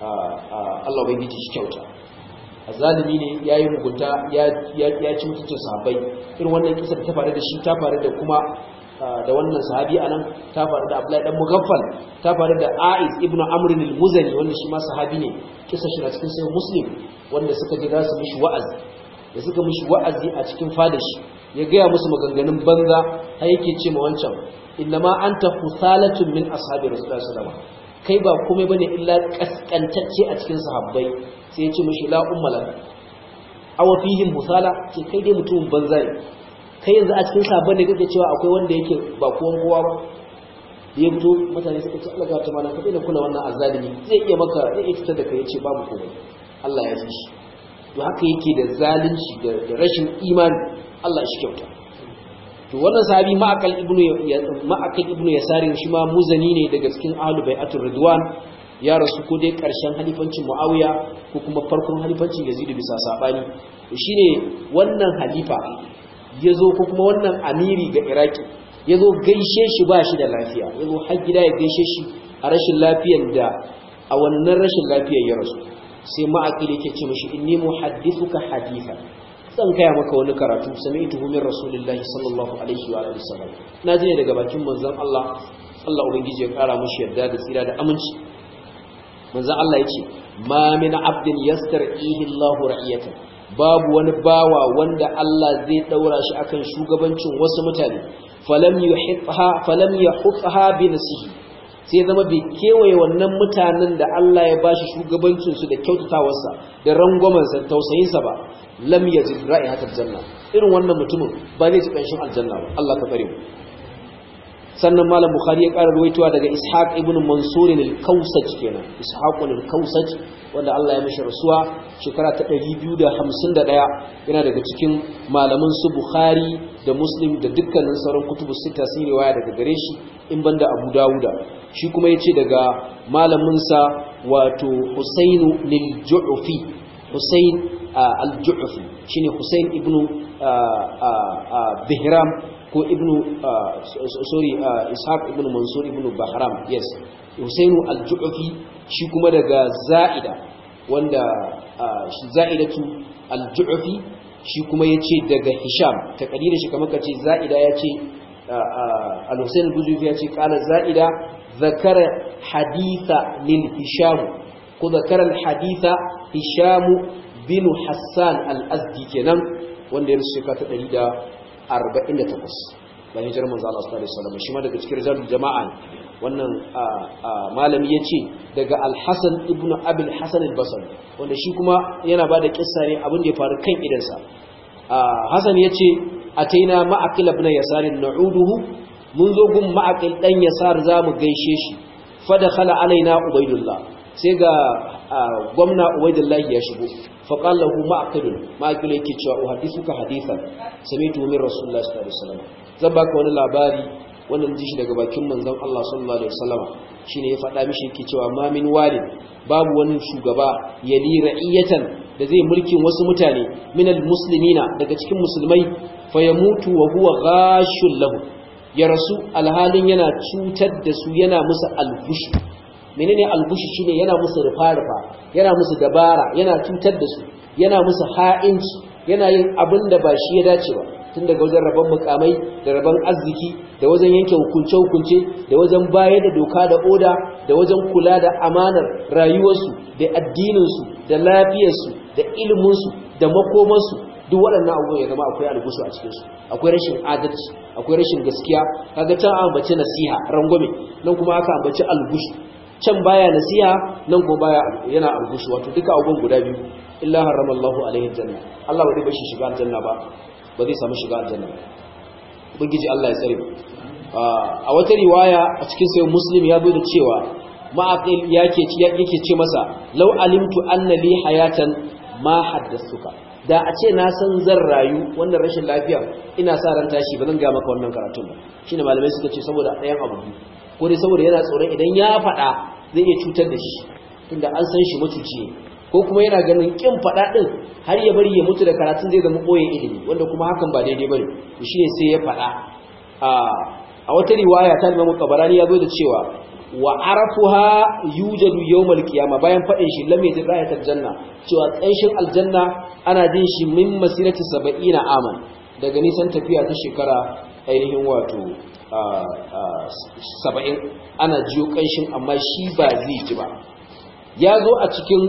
Allah bai gidi shi kyauta azalimi ne yayi mugunta ya ci mutuncin sahabbai irin wannan kisa da ta faru da shi ta faru da kuma da wannan sahabi anan ta faru da Abdullahi dan Mughaffal ta faru da Aiz ibn Amr al-Muzani wanda shi ma sahabi ne kisa shi na cikin sahih Muslim wanda suka ji za su mishi wa'azi da suka mishi wa'azi a cikin fadashi ya gaya musu maganganun banza har yake ce ma wancan innama anta fusalatun min ashabi rasulullahi sallallahu alaihi wasallam kai ba komai bane illa kaskantacce a cikin sahabbai sai ya ce mishi la ummala aw fihim musala ce kai dai mutumin banza ne kai yanzu a cikin sahabbai ne kake cewa akwai wanda yake ba kowa ba da ya fito mutane suka ce Allah ga ta mana ka daina kula wannan azzalimi zai iya fitar da kai yace babu komai Allah ya fi shi to haka yake da zalunci da rashin imani Allah shi kyauta to wannan sahabi ma'aqal ibnu yasarin shi ma muzani ne daga cikin ahlul bai'atur ridwan ya rasu ko dai karshen halifancin muawiya ko kuma farkon halifancin yazid bisa sabani shine wannan halifa yazo ko kuma wannan amiri ga iraki yazo gaishe shi ba shi da lafiya yazo har gida ya gaishe shi a rashin lafiyar da a wannan rashin lafiyar ya rasu sai ma'aqil yake ce mishi inni muhaddithuka hadithan zan kaya maka wani karatu sami'tuhu min rasulillahi sallallahu alaihi wa alihi wasallam naji ne daga bakin manzon Allah ubangiji ya kara mushi yarda da tsira da aminci manzon Allah yace ma min abdin yastar'ihi Allahu ra'iyatan babu wani bawa wanda Allah zai daura shi akan shugabancin wasu mutane falam yuhitha bi nasihi sai zama bai kewaye wannan mutanen da Allah ya bashi shugabancin su da kyautatawarsa da rangwamansa tausayinsa ba lam yajid ra'ihatal janna irin wannan mutumin ba zai ji kanshin aljanna ba Allah ka bare mu sannan malam bukhari ya ƙara ruwaitowa daga ishaq ibn mansur al-kausaj kenan ishaq al-kausaj wanda Allah ya mishi rasuwa shekara ta 251 yana daga cikin malaman su bukhari da muslim da dukkanin sauran kutubu sita sun riwaya daga gare shi in banda abu dawuda shi kuma yace daga malamin sa wato husainu lil-ju'fi husain al-ju'fi shine husain ibn bihram ko ibnu ishaq ibn mansur ibn bahram yes husainu al-ju'fi shi kuma daga za'ida wanda shi za'idatu al-ju'fi shi kuma yace daga hisham takadira shi kamar kace za'ida yace al-husain al-ju'fi yace qala za'ida zakara haditha lil hisham ko zakara al-haditha hisham bin hassan al-azdi kenan wanda ya rusu shekara ta 148 bayan hijirar manzo Allah sallallahu alaihi wasallam shi ma daga cikin rijalul jama'a wannan malami yace daga al-Hasan ibn Abi al-Hasan al-Basri wanda shi kuma yana bada kissa ne abin da ya faru kan idansa Hasan yace ataina ma'aqil ibn yasar na'uduhu mun zo gun ma'aqil dan yasar zamu gaishe shi fa dakhala alaina ubaydullah sai ga gwamna ubaydullah ya shigo فقال له معقل yake cewa uhaddithuka hadithan sami'tu min rasulullahi sallallahu alaihi wasallam zan baka wani labari wannan ji shi daga bakin manzon Allah sallallahu alaihi wasallam shine ya faɗa mishi yake cewa ma min walid babu wani shugaba yali ra'iyatan da zai mulkin wasu mutane minal muslimina daga cikin musulmai fayamutu wa huwa ghashul lahu ya rasu alhalin yana cutar da su yana musu albushi menene albushi shine yana musu rufa-rufa yana musu dabara yana cutar da su yana musu ha'inci yana yin abin da ba shi ya dace ba tun daga wajen rabon mukamai da rabon arziki da wajen yanke hukunce-hukunce da wajen bayar da doka da oda da wajen kula da amanar rayuwarsu da addininsu da lafiyarsu da iliminsu da makomansu duk waɗannan abubuwan ya zama akwai algusu a cikinsu akwai rashin adalci akwai rashin gaskiya kaga can an ambaci nasiha rangwame nan kuma aka ambaci algusu can baya nasiha nan ko baya yana algushi wato duka abubuwan guda biyu illa haramallahu alaihi janna Allah ba zai bashi shiga aljanna ba ba zai samu shiga aljanna ba ubangiji Allah ya tsare a wata riwaya a cikin sahih muslim ya zo da cewa ma'aqil yake ce masa law alimtu anna li hayatan ma haddathuka da a ce na san zan rayu wannan rashin lafiya ina sa ran tashi ba zan ga maka wannan karatun ba shine malamai suka ce saboda ɗayan abu ko dai saboda yana tsoron idan ya faɗa zai iya cutar da shi tunda an san shi mutuci ne ko kuma yana ganin kin faɗa din har ya bari ya mutu da karatun zai zama boye ilimi wanda kuma hakan ba daidai bane to shine sai ya faɗa a wata riwaya ta Imam Tabarani ya zo da cewa wa arafuha yujadu yawmal qiyamah bayan faɗin shi lam yajid rayatal janna cewa ƙanshin aljanna ana jin shi min masirati 70 aman daga nisan tafiya ta shekara ainihin wato 70 ana jiyo kanshin amma shi ba zai ji ba ya zo a cikin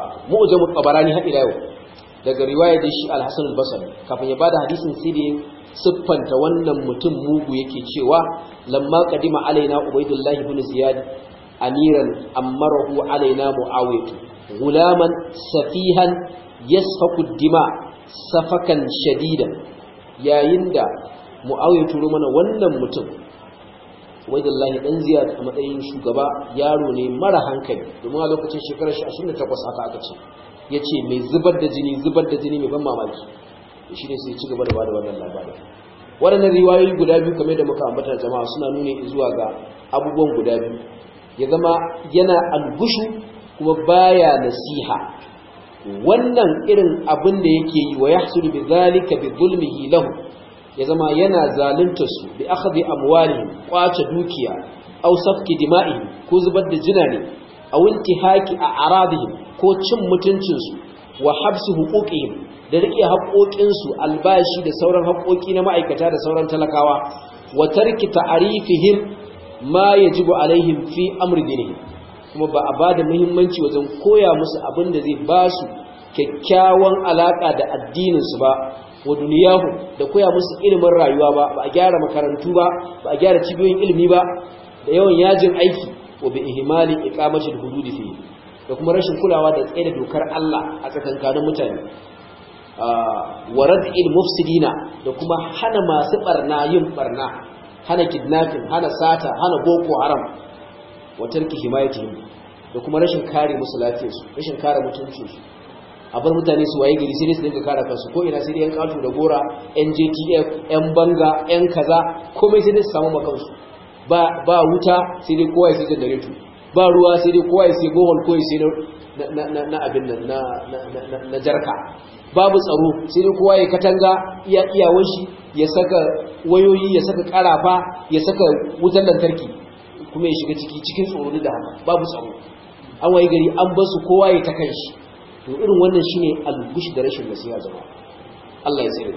mu'jamut tabarani har ila yau daga riwayar da shi al-Hasan al-Basri kafin ya bada hadisin sai da siffanta wannan mutum mugu yake cewa lamma qadima alaina ubaydullah ibn ziyad amiran amarahu alaina muawiyah gulaman safihan yasfaku dima safakan shadidan yayin da muawiyah turo mana wannan mutum ubaydullah dan ziyad a matsayin shugaba yaro ne mara hankali domin a lokacin shekarar 28 haka aka ce yace mai zubar da jini mai ban mamaki shi ne sai ci gaba da bada wannan labarin waɗannan riwayoyi guda biyu kamar da muka ambata jama'a suna nuni zuwa ga abubuwan guda biyu ya zama yana albushu kuma baya nasiha wannan irin abin da yake yi wa yahsulu bi zalika bi zulmihi lahu ya zama yana zalunta su bi akhdhi amwalihim kwace dukiya aw safki dima'ihim ko zubar da jina ne aw intihaki a aradihim ko cin mutuncin su wa habsu huquqihim da rike haƙoƙinsu albashi da sauran haƙoƙi na ma'aikata da sauran talakawa wa tarki ta'rifihim ma yajibu alaihim fi amri dinihim kuma ba a bada muhimmanci wajen koya musu abin da zai ba su kyakkyawan alaka da addinin su ba wa duniyahu da koya musu ilimin rayuwa ba a gyara makarantu ba a gyara cibiyoyin ilimi ba da yawan yajin aiki wa bi ihmali iqamati al-hudud fi da kuma rashin kulawa da tsaye da dokar Allah a tsakankanin mutane wa rad'il mufsidina da kuma hana masu barna yin barna hana kidnapping hana sata hana boko haram wa tarki himayatihim da kuma rashin kare musu lafiyarsu rashin kare mutuncinsu a bar mutane su waye gari sai su dinga kare kansu ko ina sai yan katu da gora NJTF yan banga yan kaza komai sai su samu makansu ba wuta sai dai kowa ya sai generator ba ruwa sai dai kowa ya sai bohol ko ya sai na abin nan na jarka babu tsaro sai dai kowa ya katanga iyawar shi ya saka wayoyi ya saka karafa ya saka wutar lantarki kuma ya shiga cikin tsoro da haka babu tsaro an waye gari an bar su kowa ya ta kanshi to irin wannan shine algush da rashin nasiha jama'a Allah ya tsare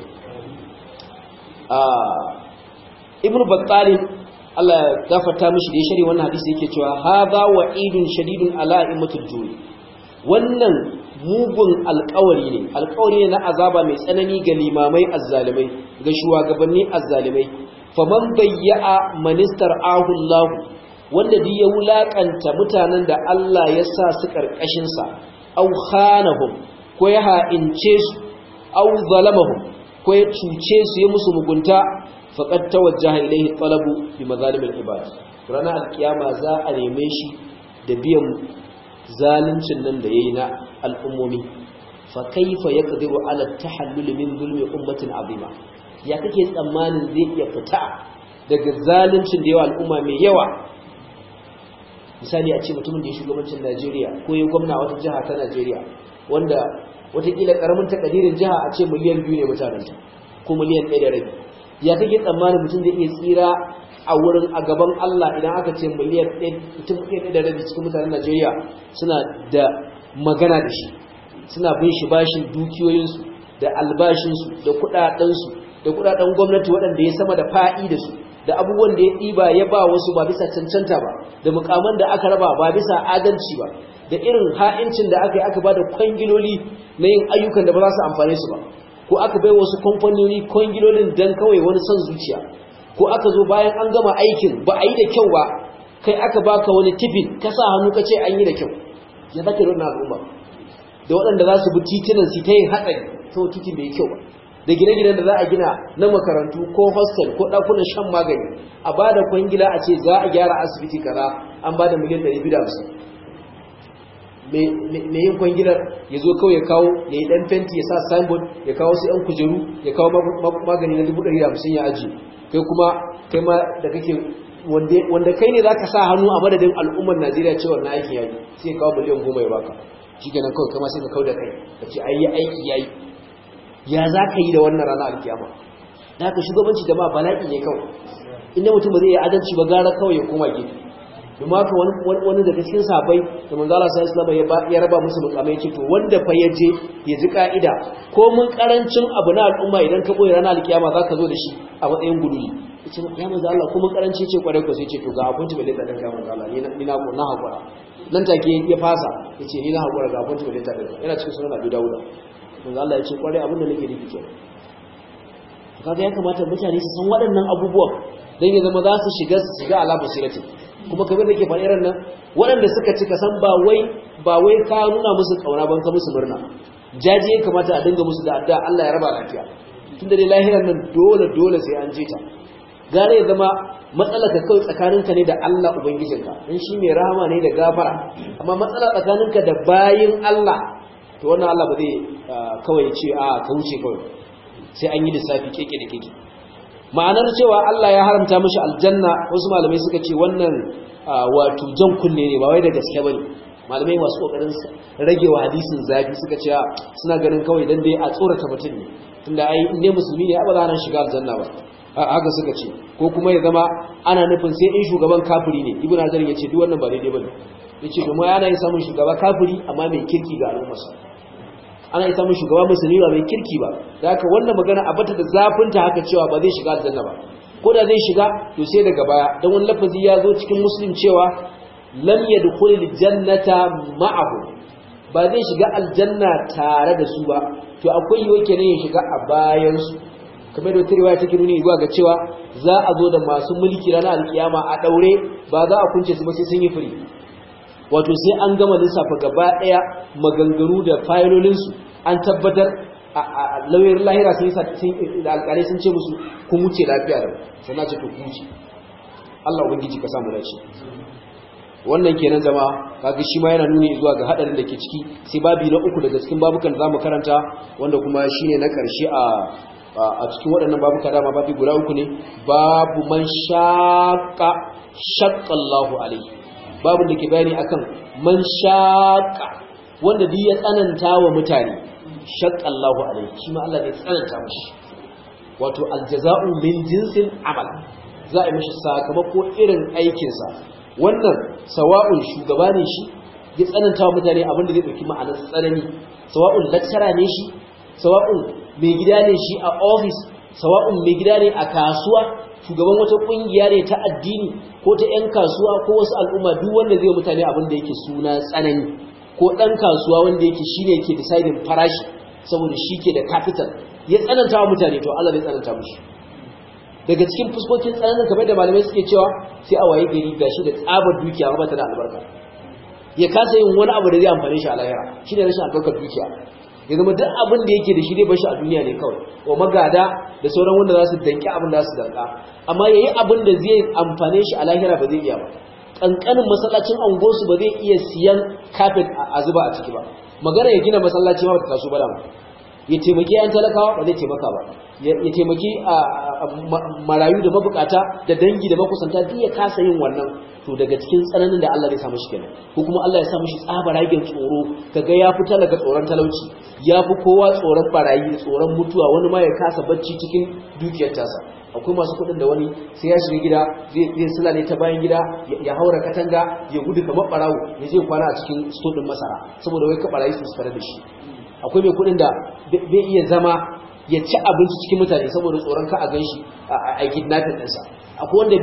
ibnu battal Allah ya gafarta mishi da ya shari wannan hadisi yake cewa hadha wa'idun shadidun ala immatul juri wannan mugun alƙawari ne na azaba mai tsanani ga limamai azzalimai ga shugabanni azzalimai faman bayya'a manistar ahullahu wanda duk ya wulakanta mutanen da Allah ya sa su karkashin sa aw khanahum ko ya ha'ince su aw zalamahum ko ya cuce su ya musu mugunta faqad tawajjaha ilayhi talabu bi mazalimil ibad ranar alkiyama za a neme shi da biyan zaluncin nan da yayi na al'ummomi fa kaifa yaqdiru ala tahallul min zulmi ummatin azima ya kake tsammanin zai iya fita daga zaluncin da yawa al'umma mai yawa misali a ce mutumin da ya shugabancin Najeriya ko ya gwamna wata jiha ta Najeriya wanda watakila karamin takadirin jiha a ce miliyan 2 ne mutanen ta ko miliyan 1.5 ya kake tsammanin mutum zai iya tsira a wurin a gaban Allah idan aka ce miliyan 1.5 cikin mutanen Najeriya suna da magana da shi suna bin shi bashin dukiyoyinsu da albashinsu da kudadensu da kudaden gwamnati waɗanda ya sama da fa'i da su da abubuwan da ya ɗiba ya ba wasu ba bisa cancanta ba da mukaman da aka raba ba bisa adalci ba da irin ha'incin da aka yi aka ba da kwangiloli na yin ayyukan da ba za su amfane su ba ko aka bai wasu kamfanoni kwangilolin don kawai wani son zuciya ko aka zo bayan an gama aikin ba a yi da kyau ba kai aka baka wani tifin ka sa hannu ka ce an yi da kyau ya zaka yi wannan al'umma da waɗanda za su bi titunan su ta yin hatsari ta titin bai kyau ba da gine-ginen da za a gina na makarantu ko hostel ko ɗakunan shan magani a ba da kwangila a ce za a gyara asibiti kaza an ba da miliyan 250 mai yin kwangilar ya zo kawai ya kawo ya yi ɗan fenti ya sa signboard ya kawo su ‘yan kujeru ya kawo magani na 150 ya aji kai kuma kai ma da kake wanda kai ne za ka sa hannu a madadin al'ummar Najeriya cewa na aiki yayi sai kawo miliyan 10 ya baka shi kenan kawai kama sai ka kawo da kai ka ce ai yi aiki yayi ya za ka yi da wannan rana alkiyama da haka shugabanci da ma bala'i ne kawai inda mutum ba zai yi adalci ba gara kawai ya koma gefe domin haka wani daga cikin sahabbai da manzala sallallahu alaihi wasallam ya raba musu mukamai ce to wanda fa ya je ya ji ka'ida ko mun karancin abu na al'umma idan ka boye ranar alkiyama za ka zo da shi a matsayin guduri yace ya manzo Allah ko mun karanci ce kwarai ko sai ce to ga abinci bai da dan ka manzo Allah ni na ko na hakura nan take ya fasa yace ni na hakura ga abinci bai da dan yana cikin sunan Abu Dawud manzo Allah yace kwarai abin da nake nufi kenan kaga ya kamata mutane su san waɗannan abubuwan dan ya zama za su shiga ala basirati kuma kamar da ke faɗiran nan waɗanda suka ci ka san ba wai ka nuna musu kauna ban ka musu murna jaji ya kamata a dinga musu da addu'a Allah ya raba lafiya tunda dai lahiran nan dole sai an je ta gare ya zama matsalar ka kawai tsakaninka ne da Allah ubangijinka dan shi mai rahama ne da gafara amma matsala tsakaninka da bayin Allah to wannan Allah ba zai kawai ce a ka wuce kawai sai an yi lissafi keke da keke ma'anar cewa Allah ya haramta mishi aljanna wasu malamai suka ce wannan wato jan kunne ne ba wai da gaske bane malamai masu kokarin rage wa hadisin zafi suka ce suna ganin kawai dan dai a tsorata mutum ne tunda ai ne musulmi ne ba za a shiga aljanna ba haka suka ce ko kuma ya zama ana nufin sai in shugaban kafiri ne ibnu hazar ya ce duk wannan ba daidai bane yace domin ana yin samun shugaba kafiri amma mai kirki ga al'ummarsa ana yin samun shugaba musulmi ba mai kirki ba da haka wannan magana a bata da zafinta haka cewa ba zai shiga aljanna ba ko da zai shiga to sai daga baya dan wani lafazi ya zo cikin muslim cewa lam yadkhulul jannata ma'ahu ba zai shiga aljanna tare da su ba to akwai yiwuwar kenan ya shiga a bayan su kamar da riwaya take nuni zuwa ga cewa za a zo da masu mulki ranar alkiyama a daure ba za a kunce su ba sai sun yi firi wato sai an gama lissafa gaba daya maganganu da fayilolin su an tabbatar a lauyar lahira sun da alƙalai sun ce musu kun wuce lafiya da sannan ce to ku wuce Allah ubangiji ka samu dace wannan kenan zama kaga shi ma yana nuni zuwa ga hadarin da ke ciki sai babi na uku daga cikin babukan da zamu karanta wanda kuma shine na karshe a cikin waɗannan babuka dama babi guda uku ne babu man shaqqa Allahu alaihi babu da ke bayani akan man shaqqa wanda duk ya tsananta wa mutane Allahu alaihi shi ma Allah ne tsananta mishi wato aljaza'u min jinsil amal za a yi mishi sakamako irin aikinsa wannan sawa'un shugaba ne shi ya tsananta wa mutane abinda zai dauki ma'anar tsanani sawa'un lecturer ne shi sawa'un mai gida ne shi a office sawa'un mai gida ne a kasuwa shugaban wata kungiya ne ta addini ko ta ƴan kasuwa ko wasu al'umma duk wanda zai mutane abinda yake suna tsanani ko dan kasuwa wanda yake shine yake deciding farashi saboda shi ke da capital ya tsananta wa mutane to Allah zai tsananta mishi daga cikin fuskokin tsananin kamar da malamai suke cewa sai a waye gari gashi da tsabar dukiya ba ta da albarka ya kasa yin wani abu da zai amfane shi a lahira shine rashin albarkar dukiya ya zama duk abin da yake da shi dai bashi a duniya ne kawai wa magada da sauran wanda za su danki abin da su danka amma yayi abin da zai amfane shi a lahira ba zai iya ba kankanin masallacin angosu ba zai iya siyan carpet a zuba a ciki ba magana ya gina masallaci ma ba ta taso ba da ya taimaki yan talakawa ba zai taimaka ba ya taimaki marayu da mabukata da dangi da makusanta duk ya kasa yin wannan to daga cikin tsananin da Allah zai sa mishi kenan ko kuma Allah ya sa mishi tsabaragen tsoro kaga ya fita daga tsoron talauci ya fi kowa tsoron barayi da tsoron mutuwa wani ma ya kasa bacci cikin dukiyar tasa akwai masu kuɗin da wani sai ya shiga gida zai sulale ta bayan gida ya haura katanga ya gudu kamar barawo ya je kwana a cikin sto din masara saboda wai ka barayi su fara da shi akwai mai kuɗin da bai iya zama ya ci abinci cikin mutane saboda tsoron ka a ganshi a kidnapping ɗinsa akwai wanda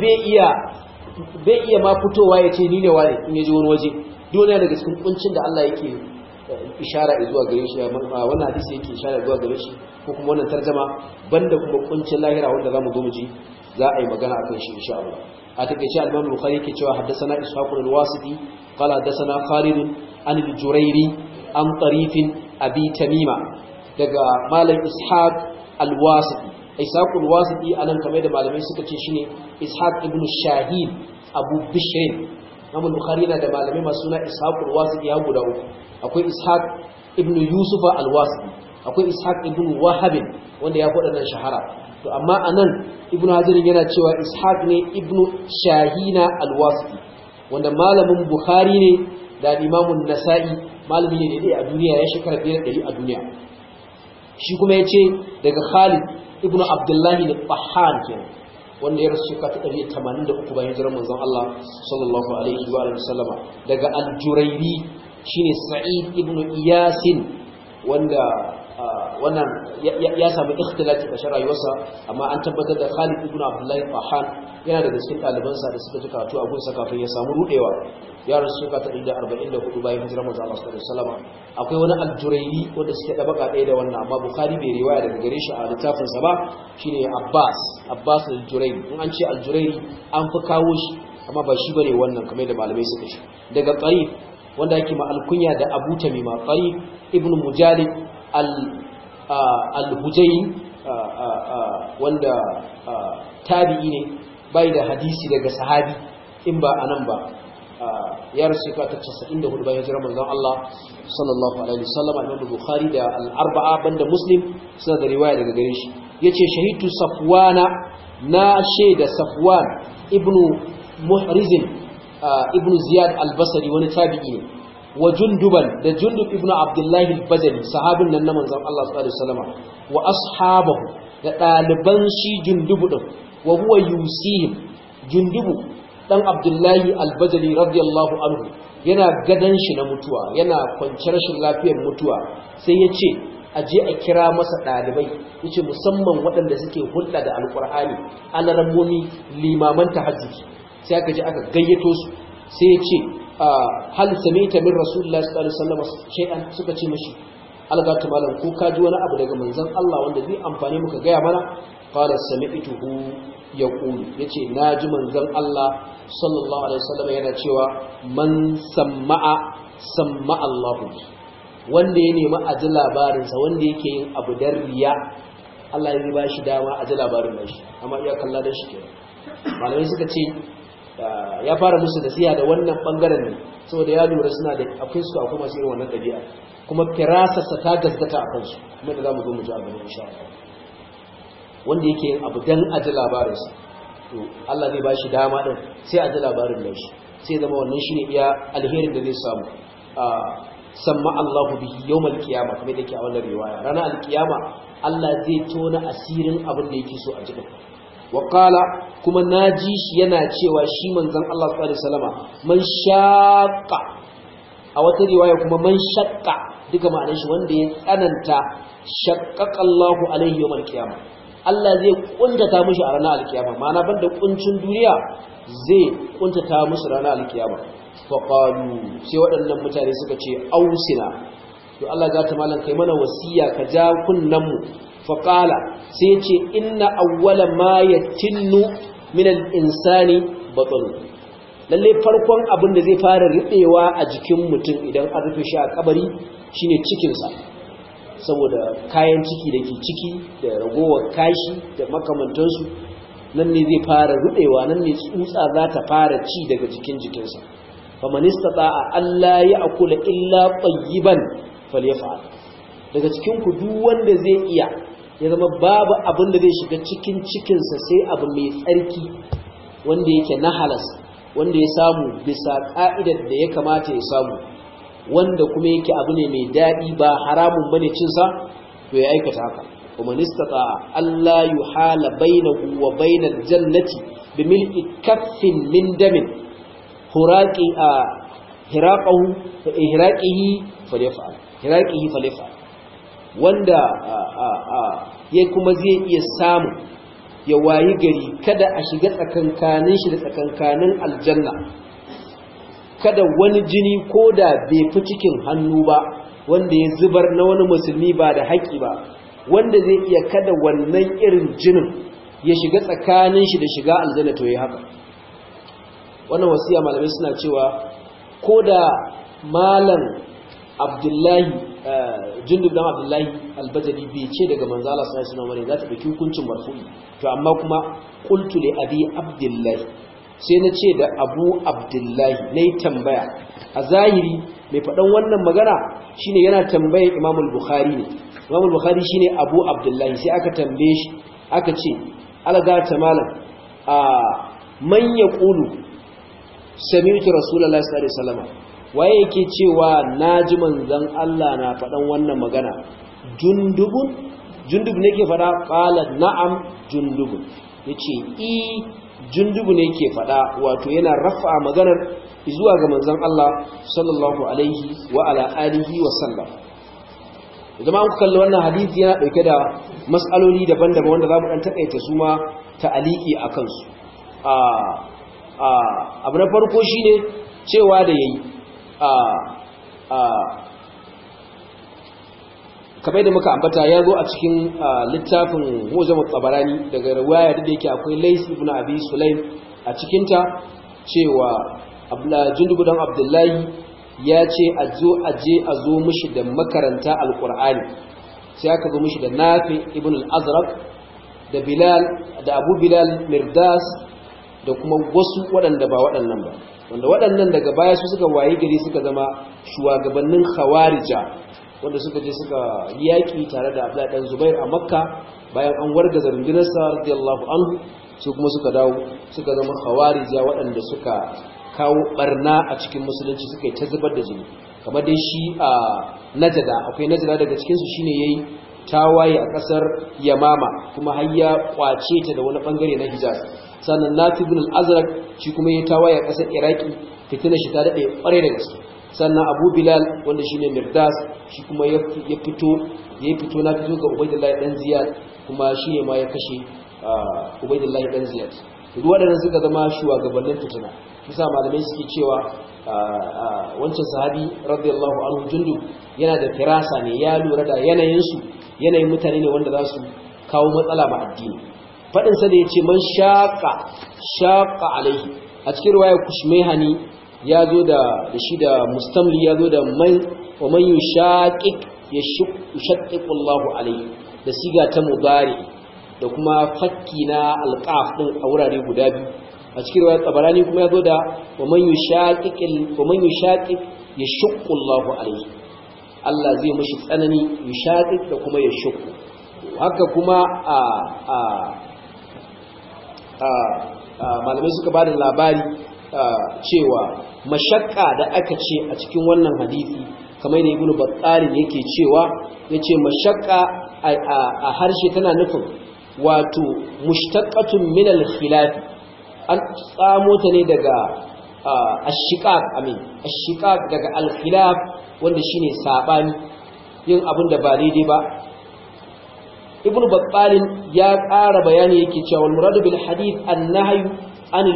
bai iya ma fitowa ya ce ni ne wane in ya je wani waje dole daga cikin kuncin da Allah yake ishara zuwa gare shi wannan hadisi yake ishara zuwa gare shi ko kuma wannan tarjuma banda kuma kuncin lahira wanda zamu zo mu ji za a yi magana akan shi insha Allah a takeice al-Imam Bukhari yake cewa haddathana Ishaq al-Wasiti qala haddathana Khalid an al-Jurayri an Tarif Abi Tamima daga malam Ishaq al-Wasiti Ishaq al-Wasiti anan kamar da malamai suka ce shine Ishaq ibn Shahid Abu Bishr Imam Bukhari na da malamai masu suna Ishaq al-Wasiti ya guda uku akwai Ishaq ibn Yusuf al-Wasiti akwai Ishaq ibn Wahab wanda ya faɗa nan shahara to amma anan Ibn Hajar yana cewa Ishaq ne ibn Shahina al-Wasiti wanda malamin Bukhari ne da Imam An-Nasa'i malami ne da a duniya ya shekara 500 a duniya shi kuma yace daga Khalid ibn Abdullah al-Fahan kenan wanda ya rasu shekara 183 bayan hijirar manzon Allah sallallahu alaihi wa sallama daga al-Jurayri shine Sa'id ibn Iyasin wanda wannan ya samu ikhtilati a rayuwarsa amma an tabbatar da Khalid ibn Abdullah Fahan yana daga cikin ɗalibansa da suka ji karatu a gunsa kafin ya samu rudewa ya rasu shekara ta 144 bayan hijirar manzo Allah sallallahu alaihi wasallam akwai wani al-Jurayri wanda suke da baka ɗaya da wannan amma Bukhari bai riwaya daga gare shi a littafin sa ba shine Abbas al-Jurayri in an ce al-Jurayri an fi kawo shi amma ba shi bane wannan kamar da malamai suka ce daga Qarib wanda yake ma alkunya da Abu Tamima Qarib ibn Mujalid al-Hujayri wanda tabi'i ne bai da hadisi daga sahabi in ba anan ba ya rasu ka ta 94 bayan hijirar manzon Allah sallallahu alaihi wasallam Imam Bukhari da al-arba'a banda Muslim suna da riwaya daga gare shi yace shahidu Safwana na shaida Safwan ibn Muhriz ibn Ziyad al-Basri wani tabi'i ne wa Junduban da Jundub ibn Abdullah al-Bajali sahabin nan na manzon Allah sallallahu alaihi wasallam wa ashabahu da daliban shi Jundubu din wa huwa yusihim Jundubu dan Abdullahi al-Bajali radiyallahu anhu yana gadan shi na mutuwa yana kwance rashin lafiyar mutuwa sai yace aje a kira masa dalibai yace musamman waɗanda suke hulɗa da alqur'ani alarammomi limaman tahajjud sai aka je aka gayyato su sai yace hal sami'ta min rasulillahi sallallahu alaihi wasallam shay'an suka ce mishi algatu malam ko kaji wani abu daga manzon Allah wanda zai amfane muka gaya mana qala sami'tuhu yaqulu yace naji manzon Allah sallallahu alaihi wasallam yana cewa man samma'a Allah wanda ya nemi aji labarin sa wanda yake yin abu dan riya Allah ya ba shi dama aji labarin shi amma iya kalla da shi kenan malamai suka ce ya fara musu nasiha da wannan bangaren ne saboda ya lura suna da akwai masu irin wannan dabi'a kuma firasarsa ta gaskata a kansu kuma da zamu zo mu ji a gaban insha Allah wanda yake yin abu dan aji labarin sa to Allah zai bashi dama din sai aji labarin nan shi sai zama wannan shine iya alherin da zai samu samma Allahu bihi yawmal qiyamah kamar yake a wannan riwaya ranar alkiyama Allah zai tona asirin abin da yake so a jikin وقال kuma naji shi yana cewa shi manzon Allah sallallahu alaihi wasallama man shaqqa a wata riwaya kuma man shaqqa duka ma'anar shi wanda ya tsananta shaqqaqa Allahu alaihi yawmal qiyamah Allah zai kuntata mishi a ranar alkiyama ma'ana banda kuncin duniya zai kuntata musu ranar alkiyama fa qalu sai waɗannan mutane suka ce ausina to Allah ya ta malan kai mana wasiya ka ja kunnan mu faƙala sai ce inna awwala ma yatinnu min al-insani batn lalle farkon abin da zai fara riɗewa a jikin mutum idan an rufe shi a kabari shine cikin sa saboda kayan ciki dake ciki da ragowar kashi da makamantansu nan ne zai fara riɗewa nan ne tsutsa za ta fara ci daga jikinsa faman istata'a alla ya'kula illa tayyiban falyaf'al daga cikin ku duk wanda zai iya ya zama babu abin da zai shiga cikin cikinsa sai abu mai tsarki wanda yake na halas wanda ya samu bisa ka'idar da ya kamata ya samu wanda kuma yake abu ne mai daɗi ba haramun bane cinsa to ya aikata haka kuma nistata Allah yuhala bainahu wa bainal jannati bimil'i kaffin min damin huraqi hiraqihi falyaf'al wanda ya kuma zai iya samu ya wayi gari kada a shiga tsakankanin shi da tsakankanin aljanna kada wani jini ko da bai fi cikin hannu ba wanda ya zubar na wani musulmi ba da haƙi ba wanda zai iya kada wannan irin jinin ya shiga tsakanin shi da shiga aljanna to yi haka wannan wasiya malamai suna cewa ko da malam Abdullahi Jundub dan Abdullahi al-Bajali bai ce daga manzo Allah sallallahu alaihi wasallam za ta dauki hukuncin marfu'i to amma kuma qultu li abi Abdullahi sai na ce da Abu Abdullahi nayi tambaya a zahiri mai fadan wannan magana shine yana tambayar Imam al-Bukhari ne Imam al-Bukhari shine Abu Abdullahi sai aka tambaye shi aka ce alaga ta malam man yaqulu sami'tu rasulullahi sallallahu alaihi wasallam waye yake cewa naji manzon Allah na faɗan wannan magana jundub ne ke faɗa qala na'am jundub yace jundubu ne ke faɗa wato yana rafa maganar zuwa ga manzon Allah sallallahu alaihi wa ala alihi wa sallam zama an kalli wannan hadisi yana dauke da mas'aloli daban-daban wanda zamu dan takaita su ma ta'aliki akan su abu na farko shine cewa da yayi kamar da muka ambata ya zo a cikin littafin Mujam al-Tabarani daga riwaya da yake akwai Lays ibn Abi Sulaim a cikin ta cewa Jundub dan Abdullahi ya ce a zo mishi da makaranta alqur'ani sai aka zo mishi da Nafi ibn al-Azraq da Bilal da Abu Bilal Mirdas da kuma wasu waɗanda ba waɗannan ba wanda waɗannan daga baya su suka wayi gari suka zama shugabannin khawarija wanda suka je suka yaki tare da Abdullah dan Zubair a Makka bayan an wargaza rundunarsa radiyallahu anhu su kuma suka dawo suka zama khawarija waɗanda suka kawo barna a cikin musulunci suka yi ta zubar da jini kamar dai shi a Najada akwai Najada daga cikin su shine yayi tawaye a kasar Yamama kuma har ya kwace ta da wani bangare na Hijaz sannan Nafi ibn al-Azraq shi kuma yayi tawaye a kasar Iraki fitina shi ta dade kware da gaske sannan Abu Bilal wanda shine Mirdas shi kuma ya fito na fito ga Ubaydullah dan Ziyad kuma shi ne ma ya kashe Ubaydullah dan Ziyad duk waɗannan suka zama shugabannin fitina bisa malamai suke cewa wancan sahabi radiyallahu anhu Jundub yana da firasa ne ya lura da yanayin mutane ne wanda za su kawo matsala ma addini fadin sa da yace man shaqa alaihi a cikin riwayar Kushmayhani ya zo da shi da Mustamli ya zo da man yushaqiq yashqiqu Allahu alaihi da siga ta mudari da kuma fakki na alqaf din a wurare guda biyu a cikin riwayar Tabarani kuma ya zo da man yushaqiq yashqu Allahu alaihi Allah zai mishi tsanani yushaqiq da kuma yashqu haka kuma malamai suka ba da labari cewa mashakka da aka ce a cikin wannan hadisi kamar da Ibn Battal yake cewa yace mashakka a harshe tana nufin wato mushtaqatun min al-khilaf an tsamo ta ne daga ashiqaq daga al-khilaf wanda shine sabani yin abin da ba daidai ba Ibn Battal ya ƙara bayani yake cewa al-muradu bil hadith an-nahy an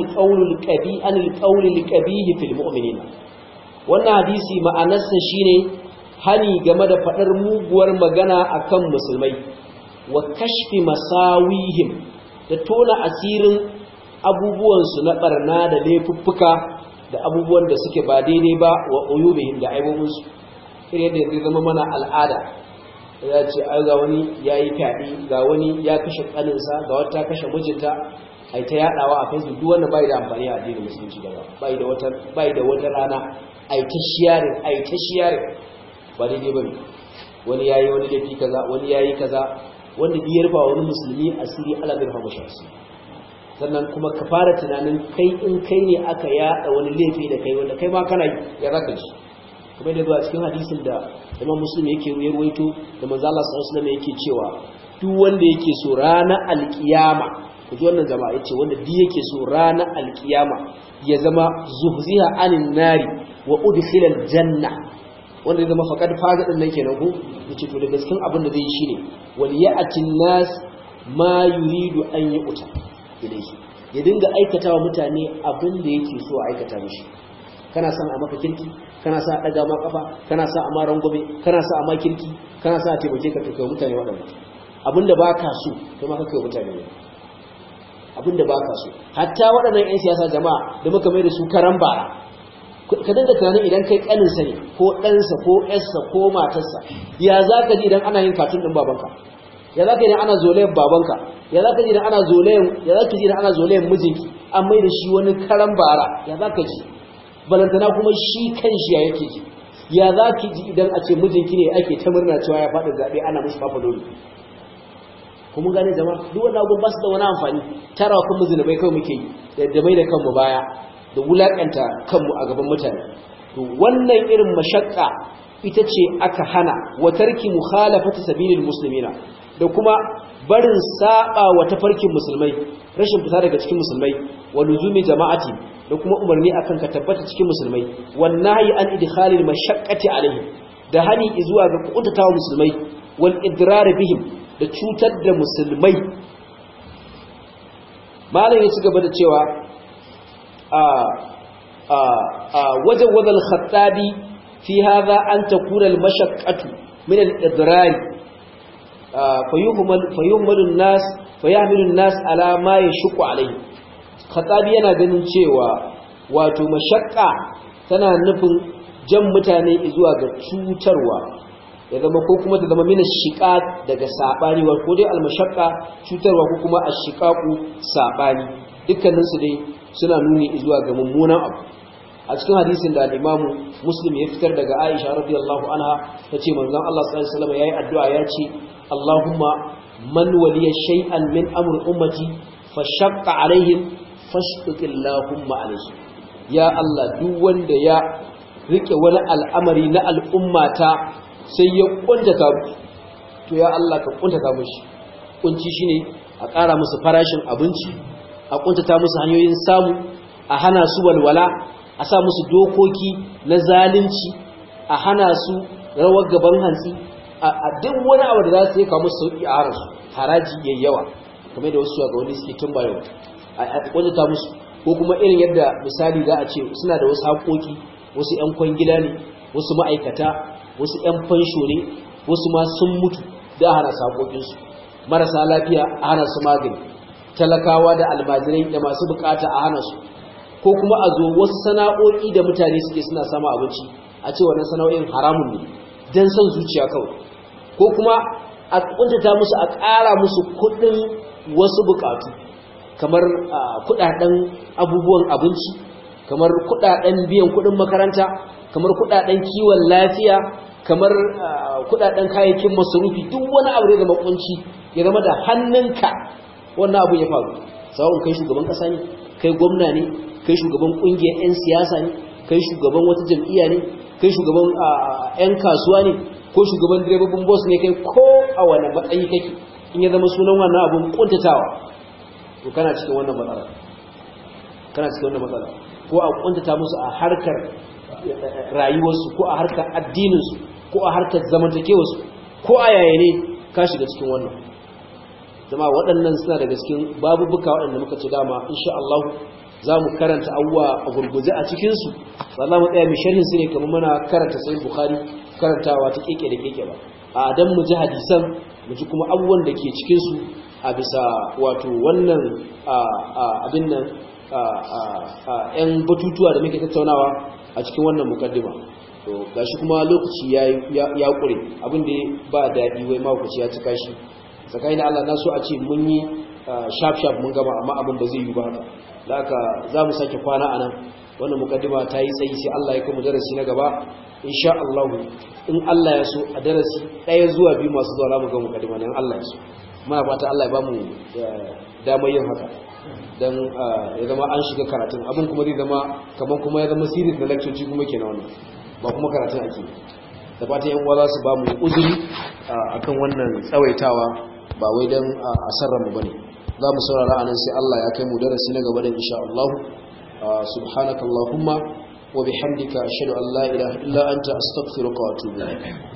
al-qawl al-qabih fil mu'minin wannan hadisi ma'anarsa shine hani game da fadar muguwar magana akan musulmai wa kashfi masawihim da tona asirin abubuwan su na barna da laifuffuka da abubuwan da suke ba daidai ba wa uyubihim da aibobin su irin da zai zama mana al'ada ya ce ai ga wani yayi fadi ga wani ya kashe kaninsa ga wata kashe mijinta ai ta yadawa a Facebook duk wanda bai da amfani a addinin musulunci gaba bai da wata rana ai ta sharing ba daidai bane wani yayi wani laifi kaza wani yayi kaza wanda biyar ba wani musulmi asiri Allah bai rahama shi sannan kuma ka fara tunanin kai in kai ne aka yada wani laifi da kai wanda kai ma kana ya zaka ji kuma da zuwa cikin hadisin da Imam Muslim yake ruwaito da manzo Allah sallallahu alaihi wasallam yake cewa duk wanda yake so ranar alkiyama kuji wannan jama'a yace wanda duk yake so ranar alkiyama ya zama zuhziha anin nari wa udkhila aljanna wanda ya zama faqad faza din nan kenan ko yace to da gaskin abin da zai yi shine wal ya'ti nas ma yuridu an yu'ta ilayhi ya dinga aikatawa mutane abin da yake so a aikata mishi kana son a maka kirki kana sa a daga ma kafa kana sa a maran gobe kana sa a ma kirki kana sa a taimake ka kai mutane waɗannan abinda baka so kuma ka kai mutane abinda baka so hatta waɗannan ƴan siyasa jama'a da muka mai da su karan bara ka dinga tunanin idan kai kanin sa ne ko ɗansa ko ƴarsa ko matarsa ya zaka ji idan ana yin katun din babanka ya zaka ji idan ana zolayen babanka ya zaka ji idan ana zolayen mijinki an mai da shi wani karan bara ya zaka ji balantana kuma shi kanshi ya yake ji ya zaki ji idan a ce mijinki ne ake ta murna cewa ya faɗi zaɓe ana musu fafa dole kuma gane jama'a duk wanda abubuwan ba su da wani amfani tarawa kan muzunubai kawai muke yi da mai da kanmu baya da wulakanta kanmu a gaban mutane to wannan irin mashakka ita ce aka hana wa tarki mukhalafati sabilil muslimina da kuma barin saba wa tafarkin musulmai rashin fita daga cikin musulmai wa luzumi jama'ati da kuma umarni akan ka tabbata cikin musulmai wan nahyi an idkhalil mashaqqati alaihim da hani zuwa ga kuntatawa musulmai wal idrar bihim da cutar da musulmai. malam ya ci gaba da cewa وجوز الخطابي في هذا أن تكون المشقة من الإضرار فيحمل الناس على ما يشق عليه. خطابي yana ganin cewa wato mashaqqa tana nufin jan mutane zuwa ga cutarwa ya zama ko kuma ta zama min shiqaq daga sabani wa ko dai al-mashaqqa cutarwa ko kuma ash-shiqaqu sabani, dukkanin su dai suna nuni zuwa ga mummunan abu. a cikin hadisin da al-Imam Muslim ya fitar daga Aisha radiyallahu anha tace manzon Allah sallallahu alaihi wasallam yayi addu'a yace Allahumma man waliya shay'an min amri ummati fashaqqa alaihim fashqiqillahumma alaihi. ya Allah duk wanda ya rike wani al'amari na al'ummata sai ya kuntata to ya Allah ka kuntata mushi. kunci shine a ƙara musu farashin abinci, a kuntata musu hanyoyin samu, a hana su walwala, a sa musu dokoki na zalunci, a hana su rawar gaban hantsi, a duk wani abu da za su yi kawo musu sauƙi a haransu, haraji yayyawa kamar da wasu shugabanni suke tun bayan a kuntata musu. ko kuma irin yadda misali za a ce suna da wasu haƙoƙi, wasu 'yan kwangila ne, wasu ma'aikata, wasu 'yan fansho ne, wasu ma sun mutu da hana su haƙoƙinsu, marasa lafiya a hana su magani, talakawa da almajirai da masu bukata a hana su. ko kuma a zo wasu sana'o'i da mutane suke suna samun abinci a ce wannan sana'o'in haramun ne don son zuciya kawai, ko kuma a kuntata musu, a ƙara musu kuɗin wasu bukatu kamar kuɗaɗen abubuwan abinci, kamar kuɗaɗen biyan kuɗin makaranta, kamar kuɗaɗen kiwon lafiya, kamar kuɗaɗen kayayyakin masarufi. duk wani abu da makunci ya zama da hannunka wannan abu ya faru, sawa'un kai shugaban ƙasa ne, kai gwamna ne, kai shugaban kungiyar 'yan siyasa ne, kai shugaban wata jam'iyya ne, kai shugaban 'yan kasuwa ne, ko shugaban direbobin bus ne, kai ko a wani matsayi kake, in ya zama sunan wannan abun kuntatawa to kana cikin wannan matsala. ko a kuntata musu a harkar rayuwarsu, ko a harkar addininsu, ko a harkar zamantakewarsu, ko a yaya ne ka shiga cikin wannan. zama waɗannan suna daga cikin babubuka waɗanda muka ci dama insha Allah za mu karanta abubuwa a gurguje a cikinsu, ba za mu tsaya mai sharhin su ne kamar mana karanta sahih Bukhari karantawa ta keke da keke ba, a dan mu ji hadisan, mu ji kuma abubuwan da ke cikinsu a bisa wato wannan abin nan ‘yan batutuwa da muke tattaunawa a cikin wannan mukaddima. to gashi kuma lokaci ya ƙure, abin da ba daɗi wai mawukaci ya cika shi. tsakanin Allah na so a ce mun yi sharp mun gama, amma abin ba zai yi ba haka. da haka za mu sake kwana a nan, wannan mukaddima ta yi tsayi, sai Allah ya kai mu darasi na gaba insha Allah. in Allah ya so a darasi 1 zuwa 2 masu zuwa za mu ga mukaddima ne in Allah ya so. muna fata Allah ya ba mu damar yin haka dan ya zama an shiga karatun abin kuma zai zama kaman kuma ya zama series na lecture kuma kenan wannan, ba kuma karatun ake. da fatan yan uwa za su ba mu uzuri akan wannan tsawaitawa, ba wai dan a sarrafa bane. za mu saurara anan sai Allah ya kai mu darasi na gaba da insha Allah. subhanakallahumma wa bihamdika ashhadu an la ilaha illa anta astaghfiruka wa atubu ilaik.